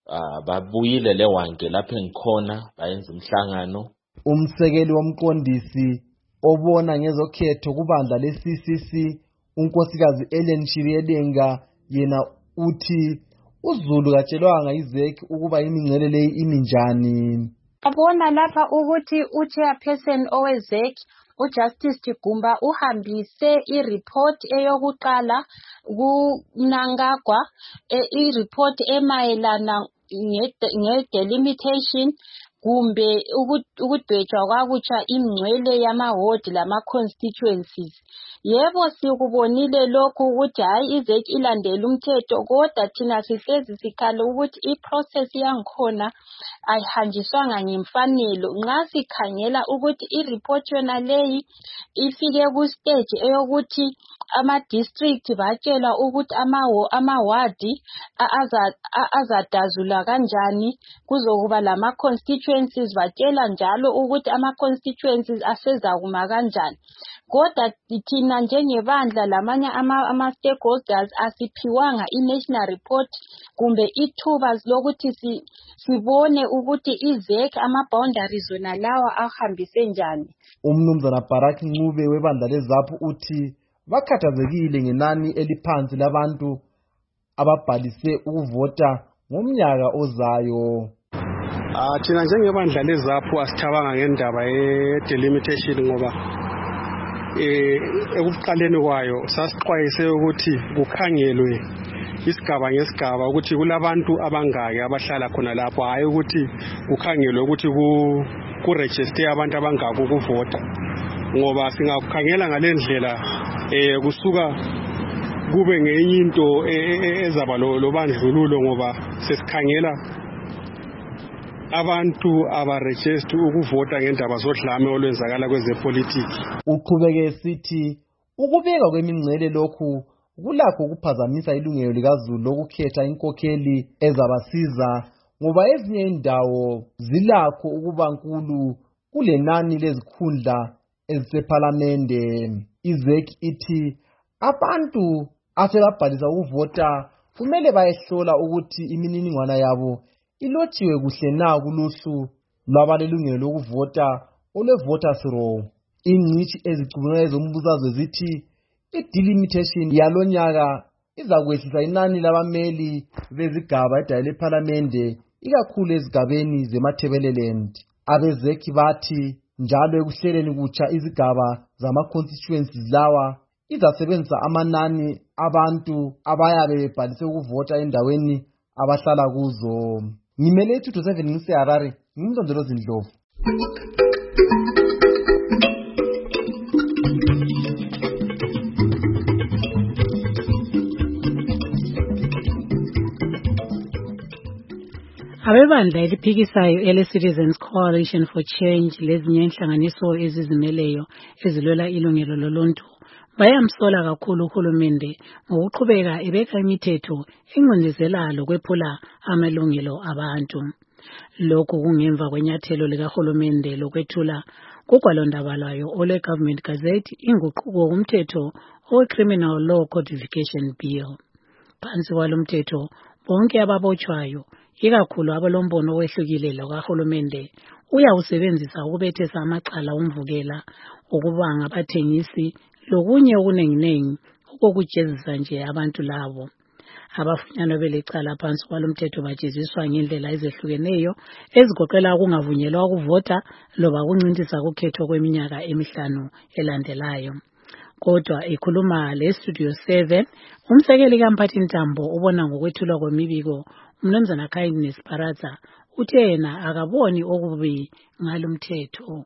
babuyile lewanke lapha engikhona bayenza umhlangano. Umsekeli womqondisi obona ngezokhetho kubandla le-CCC unkosikazi Ellen Shiriedenga yena uthi uZulu katshelwanga iZEC ukuba imingcele leyi iminjani. Abona lapha ukuthi uchairperson oweZEC uJustice Tigumba uhambise ireport eyokuqala kuMnangagwa ireport emayelana ngedelimitation kumbe ukudwetshwa kwakutsha imingcele yamaward lama-constituencies. Yebo sikubonile lokhu ukuthi hayi iZEC ilandela umthetho kodwa thina sihlezi sikhala ukuthi iprocess yangikhona ayihanjiswanga ngemfanelo. Nxa sikhangela ukuthi ireport yona leyi ifike ku-stage eyokuthi ama-district batshelwa ukuthi amawadi azadazula kanjani kuzokuba lama-constituencies batshela njalo ukuthi ama-constituencies asezakuma kanjani. Kodwa thina njengebandla lamanye ama-stakeholders asiphiwanga i-national report kumbe ithuba lokuthi sibone ukuthi iZEC ama-boundaries wona lawa ahambise njani. Umnumzana Barack Ncube webandla leZAPU uthi bakhathazekile ngenani eliphansi labantu ababhalise ukuvota ngomnyaka ozayo. Thina njengebandla leZAPU asithabanga ngendaba ye-delimitation ngoba ekuqaleni kwayo sasixwayise ukuthi kukhangelwe isigaba ngesigaba ukuthi kulabantu abangaki abahlala khona lapho, hayi ukuthi kukhangelwe ukuthi kuregister abantu abangaki ukuvota, ngoba singakukhangela ngalendlela kusuka kube ngenye into ezaba lobandlululo ngoba sesikhangela abantu abaregister ukuvota ngendaba zodlame olwenzakala kwezepolitiki. Uqhubeke sithi ukubeka kwemingcele lokhu kulakho ukuphazamisa ilungelo likaZulu lokukhetha inkokheli ezabasiza ngoba ezinye indawo zilakho ukuba nkulu kulenani lezikhundla ezisephalamende. iZEC ithi abantu asebabhalisa ukuvota kumele bayehlola ukuthi imininingwana yabo ilotshiwe kuhle na kuluhlu lwabalelungelo lokuvota olwe-voters roll. Ingcitshi ezicubungula ezombusazwe zithi i-delimitation yalonyaka izakwehlisa inani labameli bezigaba edale lephalamende ikakhulu ezigabeni zeMatabeleland. AbeZEC bathi njalo ekuhleleni kutsha izigaba zama-constituencies lawa izasebenzisa amanani abantu abayabe bebhalise ukuvota endaweni abahlala kuzo. Ngimele 227 ngiseHarare, ngimndondolozi Ndlovu. Abebandla eliphikisayo ele-Citizens Coalition for Change lezinye inhlanganiso ezizimeleyo ezilwela ilungelo loluntu bayamsola kakhulu uhulumende ngokuqhubeka ebeka imithetho encindezela lokwephula amalungelo abantu. Lokhu kungemva kwenyathelo likahulumende lokwethula kugwalondaba lwayo olwe-Government Gazette inguquko kumthetho owe-Criminal Law Codification Bill. Phansi kwalo mthetho bonke ababotshwayo ikakhulu abalombono owehlukile lokahulumende uyawusebenzisa ukubethesa amacala omvukela ukubanga abathengisi lokunye okunenginengi okukujezisa nje abantu labo. Abafunyanwa belecala phansi kwalo mthetho bajeziswa ngendlela ezehlukeneyo ezigoqela ukungavunyelwa ukuvota loba ukuncintisa ukukhetho kweminyaka emihlanu elandelayo. Kodwa ekhuluma le-Studio 7 umsekeli kaMphathintambo ubona ngokwethulwa kwemibiko umnumzana Kindness Paratha uthe yena akaboni okubi ngalo mthetho.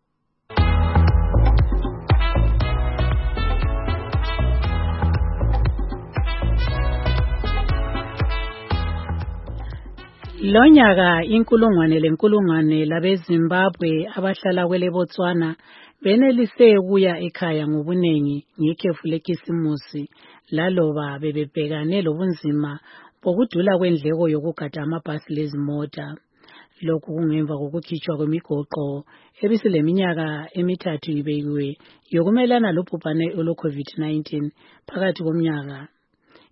Lonyaka inkulungwane labeZimbabwe abahlala kwele Botswana benelise ukuya ekhaya ngobunengi ngekhefu lekhisimusi laloba bebebhekane lobunzima bokudula kwendleko yokugada amabhasi lezimota. Lokhu kungemva kokukhitshwa kwemigoqo ebisileminyaka emithathu ibekiwe yokumelana lobhubhane olwe-COVID-19 phakathi komnyaka.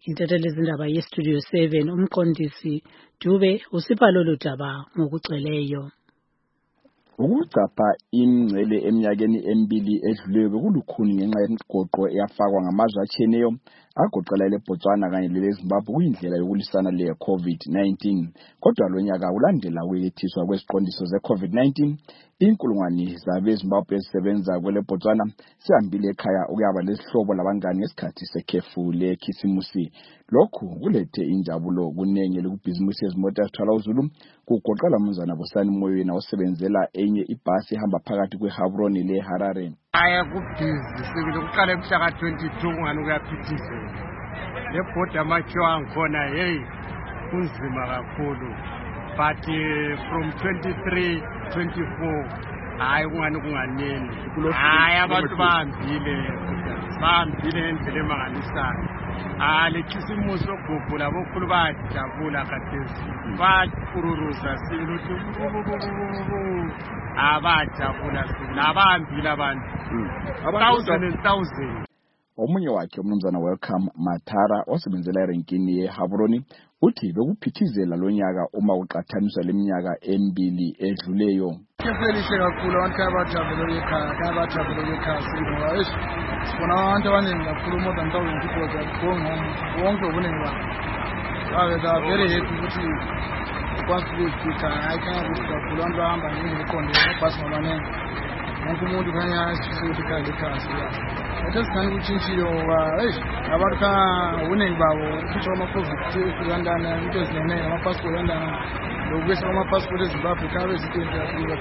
intatheli izindaba yestudio 7 umqondisi Dube usipha lolu daba ngokugcweleyo. Ukucapha imingcele eminyakeni emibili edluleyo bekulukhuni ngenxa yemigoqo eyafakwa ngamazwe atshiyeneyo agoqela leBotswana kanye leZimbabwe kuyindlela yokulisana le-COVID-19. Kodwa lo nyaka ulandela ukuyethiswa kweziqondiso ze-COVID-19, inkulungwane zabeZimbabwe ezisebenza kweleBotswana sihambile ekhaya ukuyaba lesihlobo labangani ngesikhathi sekhefu lekhisimusi. Lokhu kulethe injabulo kunengi lekubhizimusi yezimota ezithwala uzulu kugoqela umnumzana Bosani Moyoena osebenzela enye ibhasi ehamba phakathi kweHaburoni leHarare. Kubhizi sibili kuqala emhla ka-22 kungani kuyaphithizela lebhoda amakhiwa angikhona kunzima kakhulu but from 23 24 hayi kungani kunganeni hayi abantu bahambile ngendlela emangalisayo lekhisimusi ogogo labokhulu bayajabula khathesi bayakururuza sibili ukuthi abajabula sibili abahambile abantu 1000. Omunye wakhe umnumzana Welcome Matara osebenzela erenkini yeHaburoni uthi bekuphithizela lo nyaka uma uqathaniswa leminyaka emibili edluleyo. Kefelihle kakhulu abantu abajabule ekhaya sibona abantu abaningi kakhulu more than 1000 people that going home wonke obuningi babo they are very happy ukuthi ukwazi ukufika ayikho kakhulu abantu bahamba ngeqondo ebhasi ngabanengi wonke umuntu khanya asifisa ukuthi ekhaya Atesikani kuchinchile ngoba abantu ubuningi babo ukuthi ama-COVID kuyandana into ezinene ama-passport yandana lokubuyisa ama-passport eZimbabwe kabe izinto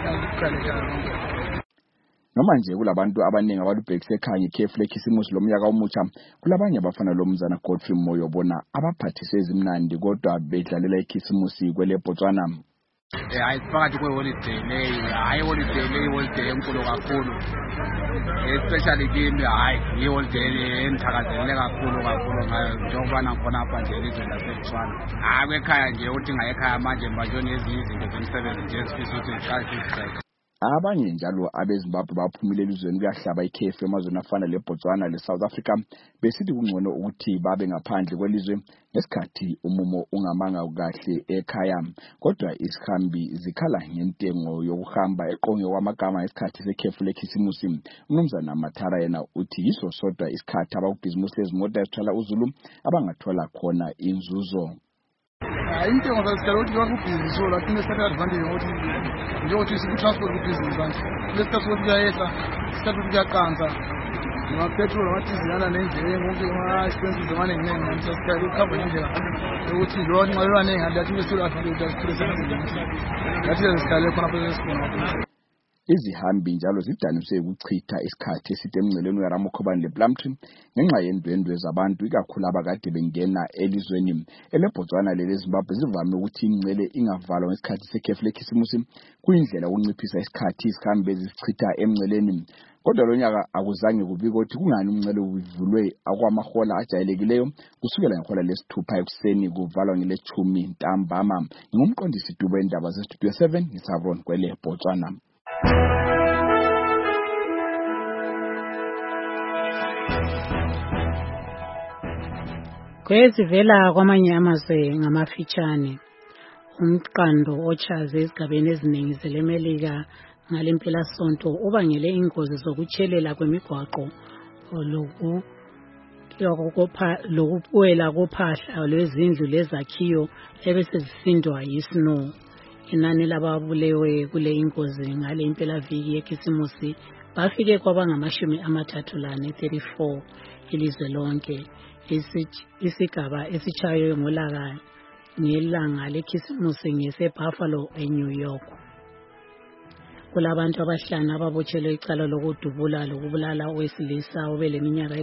noma nje kulabantu abaningi abalubhekise ekhaya ikhefu lekhisimusi lomnyaka omutsha kulabanye abafana lomnumzana Godfrey Moyo bona abaphathise ezimnandi kodwa bedlalela ikhisimusi kweleBotswana. Phakathi kwe-holiday leyo holiday enkulu kakhulu especially kimi i-holiday engithakazelele kakhulu ngayo njengobana khona apha nje elizweni laseBotswana kwekhaya nje ukuthi ngayekhaya manje mbajoni ezinye izinto zomsebenzi nje ezifisa ukuthi ziqale. Abanye njalo abeZimbabwe baphumile elizweni kuyahlaba ikhefu emazweni afana leBotswana leSouth Africa besithi kungcono ukuthi babe ngaphandle kwelizwe ngesikhathi umumo ungamanga kahle ekhaya. Kodwa isihambi zikhala ngentengo yokuhamba eqonge kwamagama ngesikhathi sekhefu lekhisimusi. Umnumzana Matara yena uthi yiso sodwa isikhathi abakubhizimusi lezimota ezithwala uzulu abangathola khona inzuzo. Intengo zasikhala ukuthi bakubhizinisi so lathi nesithatha advantage ngokuthi njengokuthi sikutransport kubhizinisi manje lesikhathi ukuthi kuyayehla isikhathi ukuthi kuyaqansa amapetrol amathizinyana nendlela wonke ama-expenses amaningi manje sasikhala ukukhamba ngendlela yokuthi lo nxa bebaningi lathi besithola advantage ukuthi sisebenzile lathi sikhale khona phela esikhona. Izihambi njalo zidaniswe ukuchitha isikhathi eside emngceleni weRamakhoba lePlumtree ngenxa yendwendwe zabantu ikakhulu abakade bengena elizweni. EleBotswana leZimbabwe zivame ukuthi ingcele ingavalwa ngesikhathi sekhefu lekhisimusi kuyindlela ukunciphisa isikhathi izihambi ezichitha emngceleni. Kodwa lo nyaka akuzange kubike ukuthi kungani umngcele uvulwe akwamahola ajayelekileyo kusukela ngehola lesithupha ekuseni kuvalwa ngele-10 ntambama. Ngumqondisi Dube indaba zestudio 7 ngeSavron kweleBotswana. Kwezivela kwamanye amazwe ngamafitshane umqando ochaze ezigabeni eziningi zelemelika ngalempelasonto ubangele ingozi zokutshelela kwemigwaqo lokuwela kophahla lwezindlu lezakhiwo ebesezisindwa yisnow. Inani lababulewe kule ingozi ngale impelaviki yekhisimusi bafike kwabangama-34 ilizwe lonke. Isigaba esitshaywe ngolaka ngelanga lekhisimusi ngese-Buffalo eNew York. Kulabantu abahlanu ababotshelwe icala lokudubula lokubulala owesilisa obeleminyaka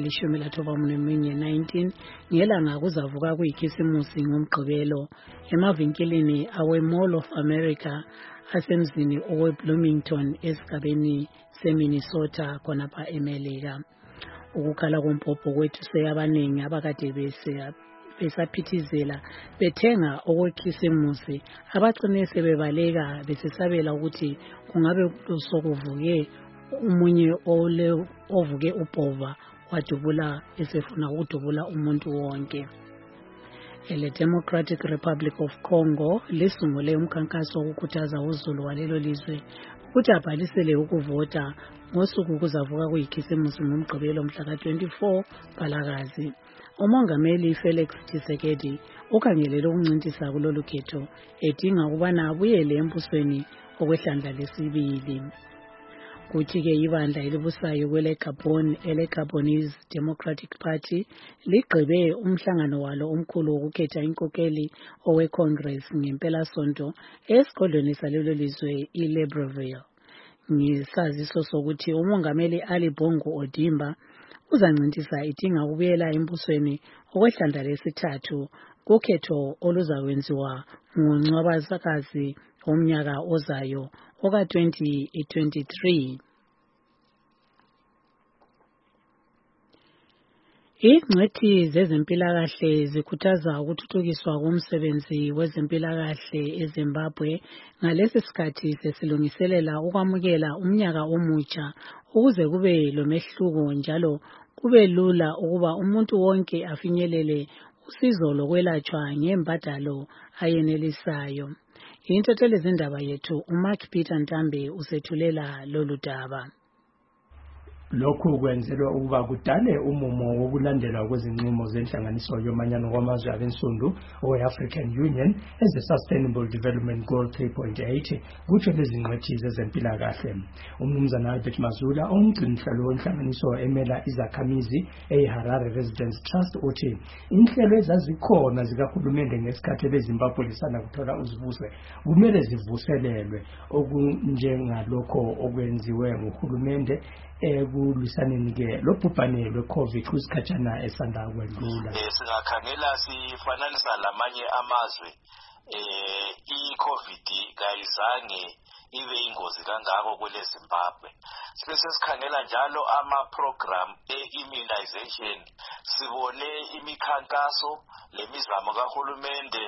19 ngelanga kuzavuka kuyikhisimusi ngomgqibelo emavinkilini awe-Mall of America asemzini owe-Bloomington esigabeni seMinnesota khonapha eMelika. Ukukhala kompopho kwethuse abaningi abakade besaphithizela bethenga okwekhisimusi abagcine sebebaleka besesabela ukuthi kungabe sokuvuke umunye ovuke ubhova wadubula esefuna ukudubula umuntu wonke. ele-Democratic Republic of Congo lisungule umkhankaso wokukhuthaza uzulu walelo lizwe ukuthi abhalisele ukuvota ngosuku kuzavuka kuyikhisimusi ngoMgqibelo mhla ka-24 Phalakazi. Umongameli Felix Tshisekedi ukhangelele ukuncintisa kulolu khetho edinga ukubana abuyele embusweni okwehlandla lesibili. Kuthi-ke ibandla elibusayo kwele-Gabon ele-Gabonese Democratic Party ligqibe umhlangano walo omkhulu wokukhetha inkokeli owe-Congress ngempelasonto esigodlweni salelo lizwe i-Libreville. Ngesaziso sokuthi umongameli Ali Bongo Ondimba uzancintisa idinga ukubuyela embusweni okwehlandla lesithathu kukhetho oluzakwenziwa ngoNcwabakazi womnyaka ozayo oka-2023. Ingcwethi zezempilakahle zikhuthaza ukuthuthukiswa komsebenzi wezempilakahle eZimbabwe ngalesi sikhathi sesilungiselela ukwamukela umnyaka omutsha ukuze kube lomehluko njalo kube lula ukuba umuntu wonke afinyelele usizo lokwelatshwa ngembadalo ayenelisayo. Intatheli zindaba yethu uMark Peter Ntambe usethulela lolu daba. Lokhu kwenzelwa ukuba kudale umumo wokulandelwa kwezinqumo zenhlanganiso yomanyano kwamazwe abensundu we-African Union as a Sustainable Development Goal 3.8 kutsho lezingqethi zezempilakahle. Umnumzana Albert Mazula ongumgcinisihlalo wenhlanganiso emela izakhamizi eHarare Residence Trust uthi inhlelo ezazikhona zikahulumende ngesikhathi beZimbabwe lisanda kuthola uzibuse kumele zivuselelwe okunjengalokho okwenziwe nguhulumende ekulwisaneni ke lobhubhane lwe-COVID kusikhatshana esanda kwedlula. Singakhangela sifananisa lamanye amazwe i-COVID kayizange ibe ingozi kangako kwele Zimbabwe. Sibese sikhangela njalo ama-program e-immunization, sibone imikhankaso lemizamo kahulumende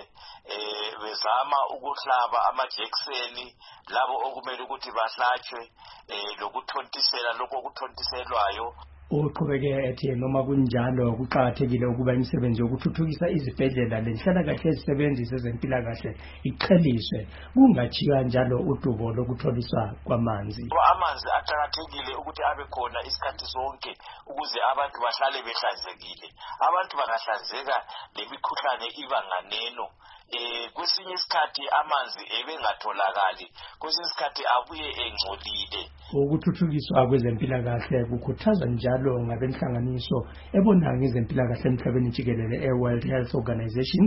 bezama ukuhlaba amajekiseni labo okumele ukuthi bahlatshwe lokuthontisela lokho okuthontiselwayo. Uqhubeke ethi noma kunjalo kuqakathekile ukuba imisebenzi yokuthuthukisa izibhedlela lenhlalakahle ezisebenzi zezempilakahle iqheliswe kungachiya njalo udubo lokutholiswa kwamanzi. Amanzi aqakathekile ukuthi abe khona isikhathi sonke ukuze abantu bahlale behlanzekile. Abantu bangahlanzeka lemikhuhlane iba nganeno. Kwesinye isikhathi amanzi ebengatholakali, kwesinye isikhathi abuye engcolile. Ukuthuthukiswa kwezempilakahle kukhuthaza njalo ngabenhlanganiso ebona ngezempilakahle emhlabeni jikelele e-World Health Organization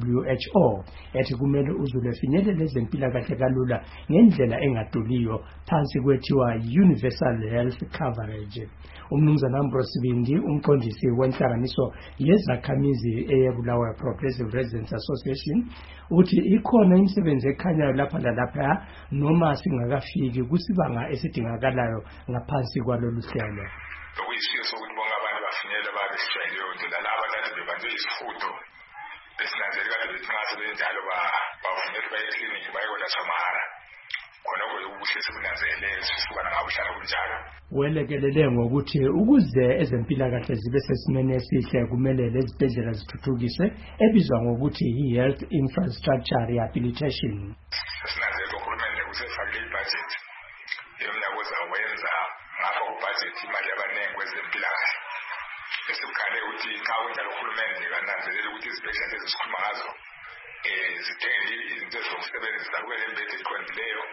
WHO ethi kumele uzulu efinyelele ezempilakahle kalula ngendlela engaduliyo phansi kwethiwa Universal Health Coverage. Umnumzana Ambrose Bindi umqondisi wenhlanganiso yezakhamizi eyeBulawayo Progressive Residents Association uthi ikhona imisebenzi ekhanyayo lapha lalapha noma singakafiki kusibanga esidingakalayo ngaphansi kwalolu hlelo. Okuyisiyo sokuthi bonke abantu bafinyelele babe sijayeleyo ndlela laba kade bebanjwe isihudo besinanzeleka ukuthi nxa sebenjalo bavunyelwe baye ekliniki bayekolatshwa mahara. Khonokho ubuhle sebunanzelele sisukana ngabuhlala kunjalo. Welekelele ngokuthi ukuze ezempilakahle zibe sesimene esihle kumele lezibhedlela zithuthukiswe ebizwa ngokuthi i-Health Infrastructure Rehabilitation. Sinanzelele uhulumende usefake ibudget yomnyaka ozawenza ngapha kubudget imali abanengi kwezempilakahle. Esikhale ukuthi nxa kunjalo uhulumende kananzelela ukuthi izibhedlela ezisikhuluma ngazo zidinga izinto zokusebenzisa kube lembheda eqondileyo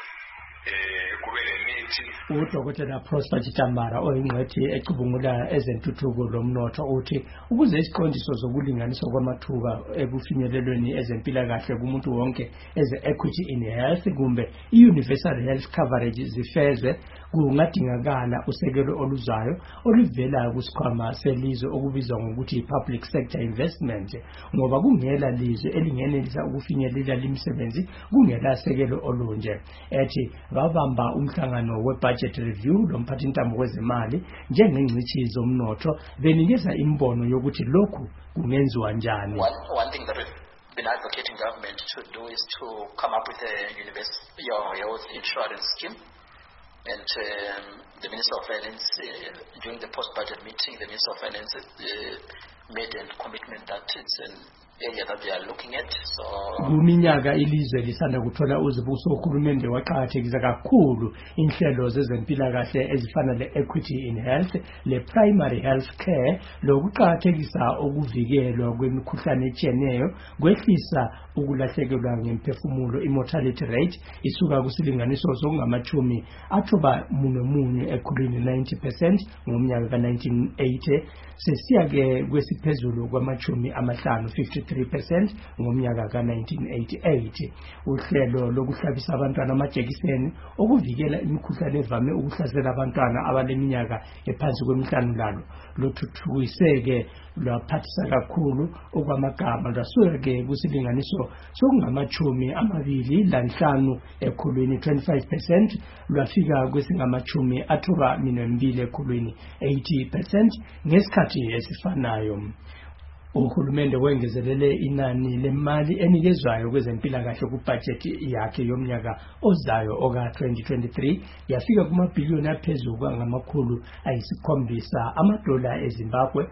kube lemithi. Udokotela Prosper Chitamara oyingcwethi ecubungula ezentuthuko lomnotho uthi ukuze isiqondiso zokulinganiswa kwamathuba ekufinyelelweni ezempilakahle kumuntu wonke eze-equity in health kumbe i-universal health coverage zifezwe kungadingakala usekelo oluzayo oluvela kusikhwama selizwe okubizwa ngokuthi public sector investment ngoba kungela lizwe elingenelisa ukufinyelela limisebenzi kungela sekelo olunje. Ethi babamba umhlangano we-budget review lomphathintambo wezemali njengengcithi zomnotho benikeza imbono yokuthi lokhu kungenziwa njani. One thing that we've been advocating government to do is to come up with a universal health insurance scheme. And the Minister of Finance, during the post-budget meeting, the Minister of Finance made a commitment that it's area that we are looking at. So kuminyaka ilizwe lisanda kuthola uzibuso uhulumende waqhakathekisa kakhulu inhlelo zezempilakahle ezifana le-equity in health, le-primary health care, lokuqhakathekisa ukuvikelwa kwemikhuhlane etshiyeneyo, kwehlisa ukulahlekelwa ngemphefumulo, i-mortality rate isuka kusilinganiso sokungamachumi athoba munye ekhulwini 90% ngomnyaka ka-1980 sesiya-ke kwesiphezulu kwamachumi amahlanu 53% ngomnyaka ka-1988. Uhlelo lokuhlabisa abantwana amajekiseni okuvikela imikhuhlane evame ukuhlasela abantwana abaleminyaka ephansi kwemihlanu lalo lothuthukiseke lwaphathisa kakhulu okwamagama lwasuka-ke kusilinganiso sokungamachumi amabili lanhlanu ekhulwini 25% lwafika kwesingamachumi athoba minwembili ekhulwini 80% ngesikhathi esifanayo. Uhulumende wengezelele inani lemali enikezwayo kwezempilakahle kubhajethi yakhe yomnyaka ozayo oka-2023 yafika kumabhiliyoni aphezulu ngamakhulu ayisikhombiza amadola eZimbabwe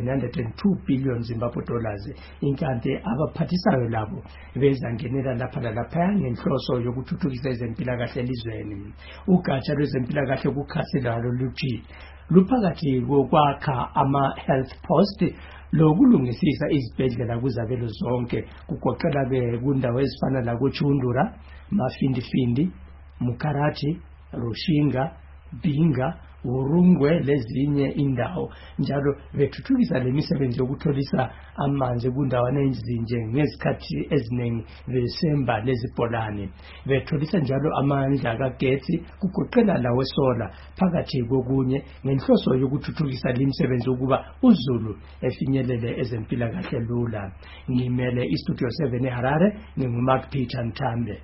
702 billion Zimbabwe dollars. Inkanti abaphathisayo labo bezangenela lapha lalaphaya ngenhloso yokuthuthukisa ezempilakahle elizweni. Ugatsha lwezempilakahle kukhasi lalo luthi luphakathi kokwakha ama-health post lokulungisisa izibhedlela kuzabelo zonke kugoqela kundawo ezifana lakoChundura, Mafindifindi, Mukarati, Rushinga, Binga, Urungwe lezinye indawo. Njalo bethuthukisa lemisebenzi yokutholisa amanzi kundawana ezinje ngezikhathi eziningi besemba lezibholane. Betholisa njalo amandla kagetsi kugoqela lawe sola phakathi kokunye ngenhloso yokuthuthukisa lemisebenzi ukuba uZulu efinyelele ezempilakahle lula. Ngimele iStudio 7 eHarare, nginguMark Peter Nthambe.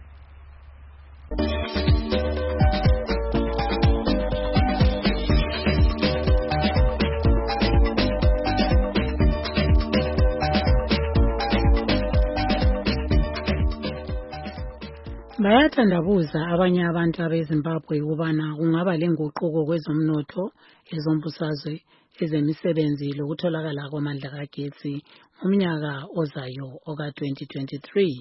Bayathandabuza abanye abantu abeZimbabwe ukubana kungaba lenguquko kwezomnotho, ezombusazwe, ezemisebenzi lokutholakala kwamandla kagetsi ngomnyaka ozayo oka-2023.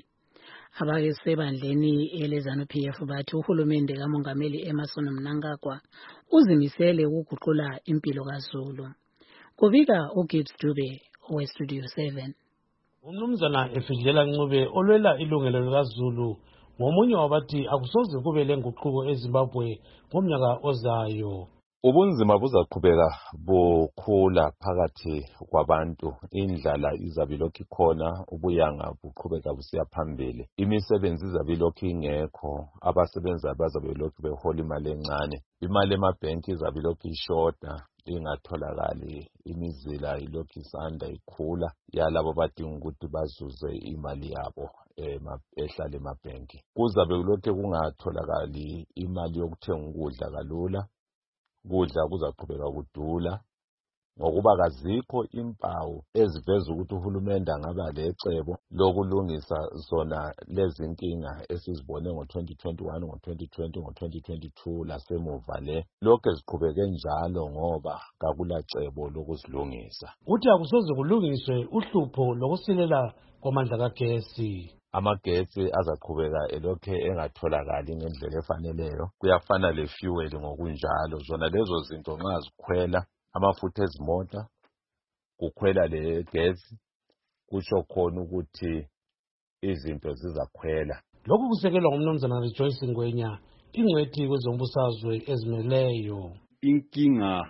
Abasebandleni eleZANU-PF bathi uhulumende kaMongameli Emmerson Mnangagwa uzimisele ukuguqula impilo kaZulu. Kubika uGibbs Dube oweStudio 7. Umnumzana Efidlela Ncube olwela ilungelo likaZulu ngomunye wabathi akusoze kube lenguquko eZimbabwe ngomnyaka ozayo. Ubunzima buzaqhubeka bukhula phakathi kwabantu, indlala izabe ilokhu ikhona, ubuyanga buqhubeka busiya phambili, imisebenzi izabe ilokhu ingekho, abasebenzi bazabe belokhu behola imali encane, imali emabhenki izabe ilokhu ishoda, ingatholakali, imizila ilokhu isanda ikhula yalabo badinga ukuthi bazuze imali yabo ehlala emabhenki. Kuzabe kulokhu kungatholakali imali yokuthenga ukudla kalula, kudla kuzaqhubeka kudula ngokuba kazikho impawu eziveza ukuthi uhulumende angaba lecebo lokulungisa zona lezi inkinga esizibone ngo-2021, ngo-2020, ngo-2022 lasemuva le. Lokho ziqhubeke njalo ngoba kakula cebo lokuzilungisa. Uthi akusoze kulungiswe uhlupho lokusilela kwamandla kagesi. Amagetsi azaqhubeka elokhe engatholakali ngendlela efaneleyo. Kuyafana le-fuel ngokunjalo. Zona lezo zinto nxa zikhwela, amafutha ezimota, kukhwela le gesi, kusho khona ukuthi izinto zizakhwela. Lokhu kusekelwa ngumnumzana Rejoice Ngwenya, ingcwethi kwezombusazwe ezimeleyo. Inkinga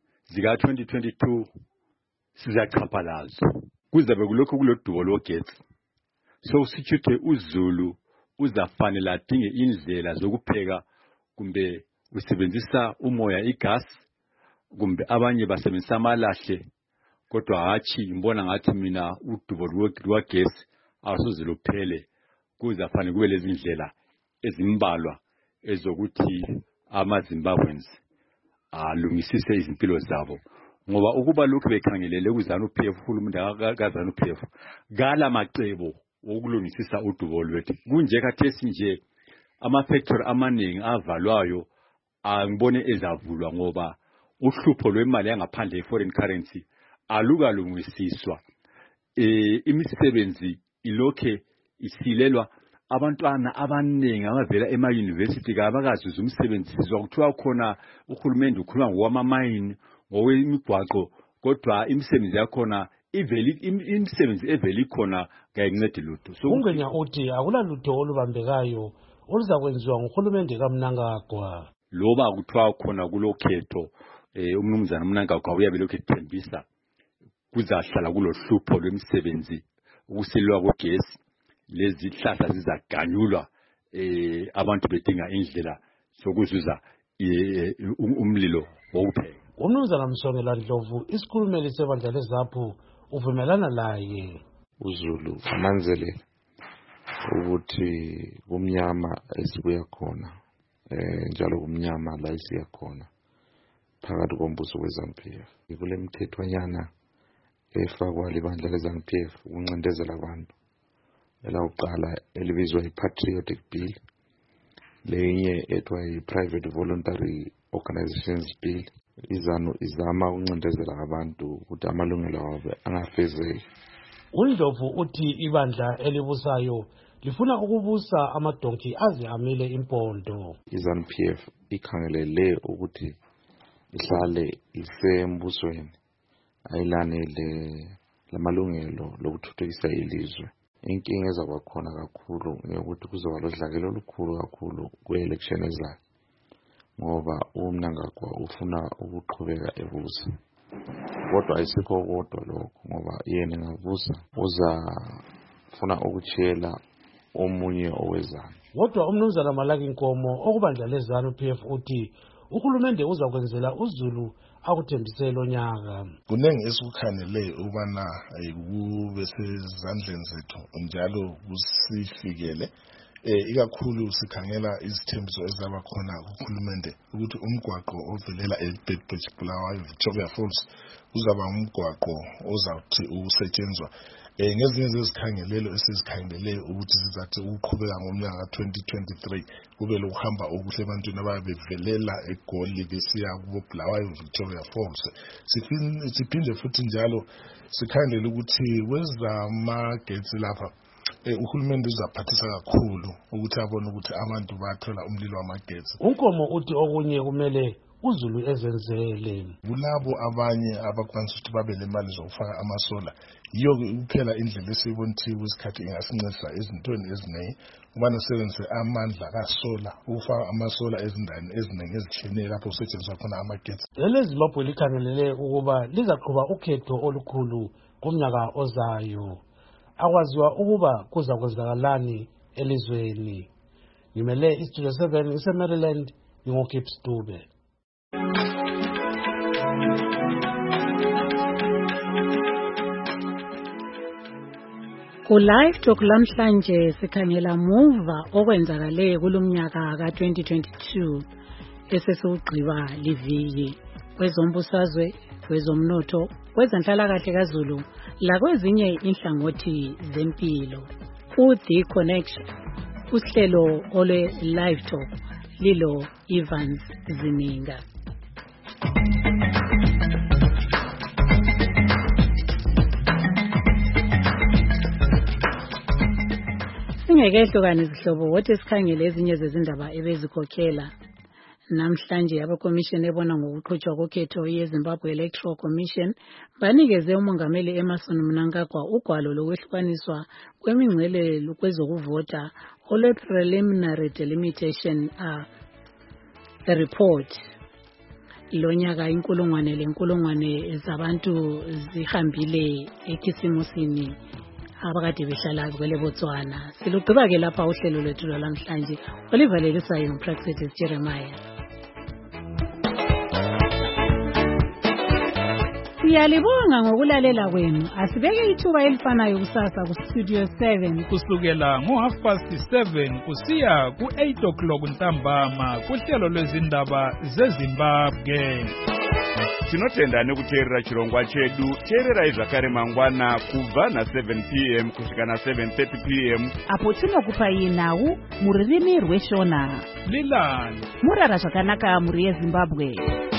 zika-2022 sizaqhaphalazo. Kuzabe kulokhu kulodubo logetsi. So sithuthi uZulu uzafanele adinge indlela zokupheka, kumbe usebenzisa umoya igas, kumbe abanye basebenzisa amalahle, kodwa hathi ngibona ngathi mina udubo lwagesi asoze luphele. Kuzafanele kube lezi ndlela ezimbalwa ezokuthi amaZimbabweans alungisise izimpilo zabo, ngoba ukuba lokhu bekhangelele kuZANU-PF, uhulumende kaZANU-PF gala macebo ukulungisisa udubo lwethu. Kunje khathesi nje ama-factory amaningi avalwayo angibone ezavulwa ngoba uhlupho lwemali yangaphandle ye-foreign currency alukalungisiswa. imisebenzi ilokhe isilelwa abantwana abaningi abavela ema-university kabakazuza umsebenzi sizwa kuthiwa khona uhulumende ukhuluma ngowamamayini ngowemigwaqo kodwa imisebenzi yakhona imisebenzi eveli khona kayincedi lutho. Ungenya uthi akulalutho olubambekayo oluza kwenziwa nguhulumende kaMnangagwa. Loba kuthiwa khona kulokhetho umnumzana Mnangagwa uyabe lokhu ethembisa kuzahlala kulohlupho lwemisebenzi ukusilwa kwegesi lezi hlahla zizaganyulwa abantu bedinga indlela sokuzuza umlilo wokupheka. Umnumzana Msongela Ndlovu isikhulumeli sebandla leZAPHU uvumelana laye. uZulu amanzele ukuthi kumnyama esibuya khona njalo kumnyama la isiya khona phakathi kombuso weZANU-PF. Kule mthethwanyana efakwa libandla leZANU-PF ukuncindezela abantu elawuqala elibizwa i-Patriotic Bill, lenye ethiwa i-Private Voluntary Organizations Bill. IZANU izama ukuncindezela abantu ukuthi amalungelo abo angafezeki. uNdlovu uthi ibandla elibusayo lifuna ukubusa amadonki aze amile impondo. IZANU-PF ikhangelele ukuthi ihlale isembusweni ayilanele lamalungelo lokuthuthukisa ilizwe. Inkinga ezaba khona kakhulu ukuthi kuzoba lodlakelo olukhulu kakhulu kwe-election ezayo ngoba uMnangagwa ufuna ukuqhubeka ebusa. Kodwa ayisikho kodwa lokho ngoba yena engabusa uzafuna ukutshela omunye owezana. Kodwa umnumzana Malaki Nkomo okubandla leZANU-PF uthi uhulumende uzakwenzela uZulu akuthembise lo nyaka. Kunengi esikukhanele ubana kube sezandleni zethu njalo kusifikele ikakhulu sikhangela izithembiso ezaba khona kuhulumende ukuthi umgwaqo ovelela eBedbridge Bulawayo Victoria Falls uzaba umgwaqo ozawuthi usetshenzwa ngezinye zezikhangelelo esizikhangelele ukuthi sizathi ukuqhubeka ngomnyaka 2023 kube lokuhamba okuhle ebantwini ababevelela eGoli besiya kubo Bulawayo Victoria Falls. Siphinde futhi njalo sikhangelele ukuthi kwezamagetsi lapha uhulumende uzaphathisa kakhulu ukuthi abone ukuthi abantu bathola umlilo wamagetsi. uNkomo uthi okunye kumele uZulu ezenzele. Kulabo abanye abakwanisa ukuthi babe lemali zokufaka amasola yiyo kuphela indlela esiyibona ukuthi kwesikhathi ingasincedisa ezintweni eziningi ubana usebenzise amandla kasola ukufaka amasola ezindaweni eziningi ezitshiyeneyo lapho kusetshenziswa khona amagetsi. EleZimbabwe likhangelele ukuba lizaqhuba ukhetho olukhulu kumnyaka ozayo. Akwaziwa ukuba kuza kwenzakalani elizweni. Ngimele iStudio 7 iseMaryland ngingokhips Dube. Ku live talk lamhlanje sikhangela muva okwenzakale kulomnyaka ka2022 esesiugqiba liviki kwezombusazwe kwezomnotho kwezenhlalakahle kaZulu lakwezinye inhlangothi zempilo. The Connection uhlelo ole live talk lilo Evans Zininga. Singekehlukana izihlobo wothi sikhangele ezinye zezindaba ebezikhokhela namhlanje abakomishini ebona ngokuqhutshwa kokhetho yeZimbabwe Electoral Commission banikeze umongameli Emmerson Mnangagwa ugwalo lokwehlukaniswa kwemingcele kwezokuvota ole preliminary delimitation report. Lonyaka inkulungwane zabantu zihambile eKhisimusini abakade behlala kwele Botswana. Silugqiba ke lapha uhlelo lwethu lwamhlanje olivalekisayo uPraxis Jeremiah. Siyalibonga ngokulalela kwenu. Asibeke ithuba elifanayo kusasa kuStudio 7 kusukela ngo7:30 kusiya ku8:00 ntambama kuhlelo lwezindaba zeZimbabwe. Tinotenda nekuteerera chirongwa chedu. Teerera zvakare mangwana kubva na7 p.m. kusvika na7:30 p.m. apo tinokupai nhau mururimi rweShona. Lilani murara zvakanaka muri yeZimbabwe.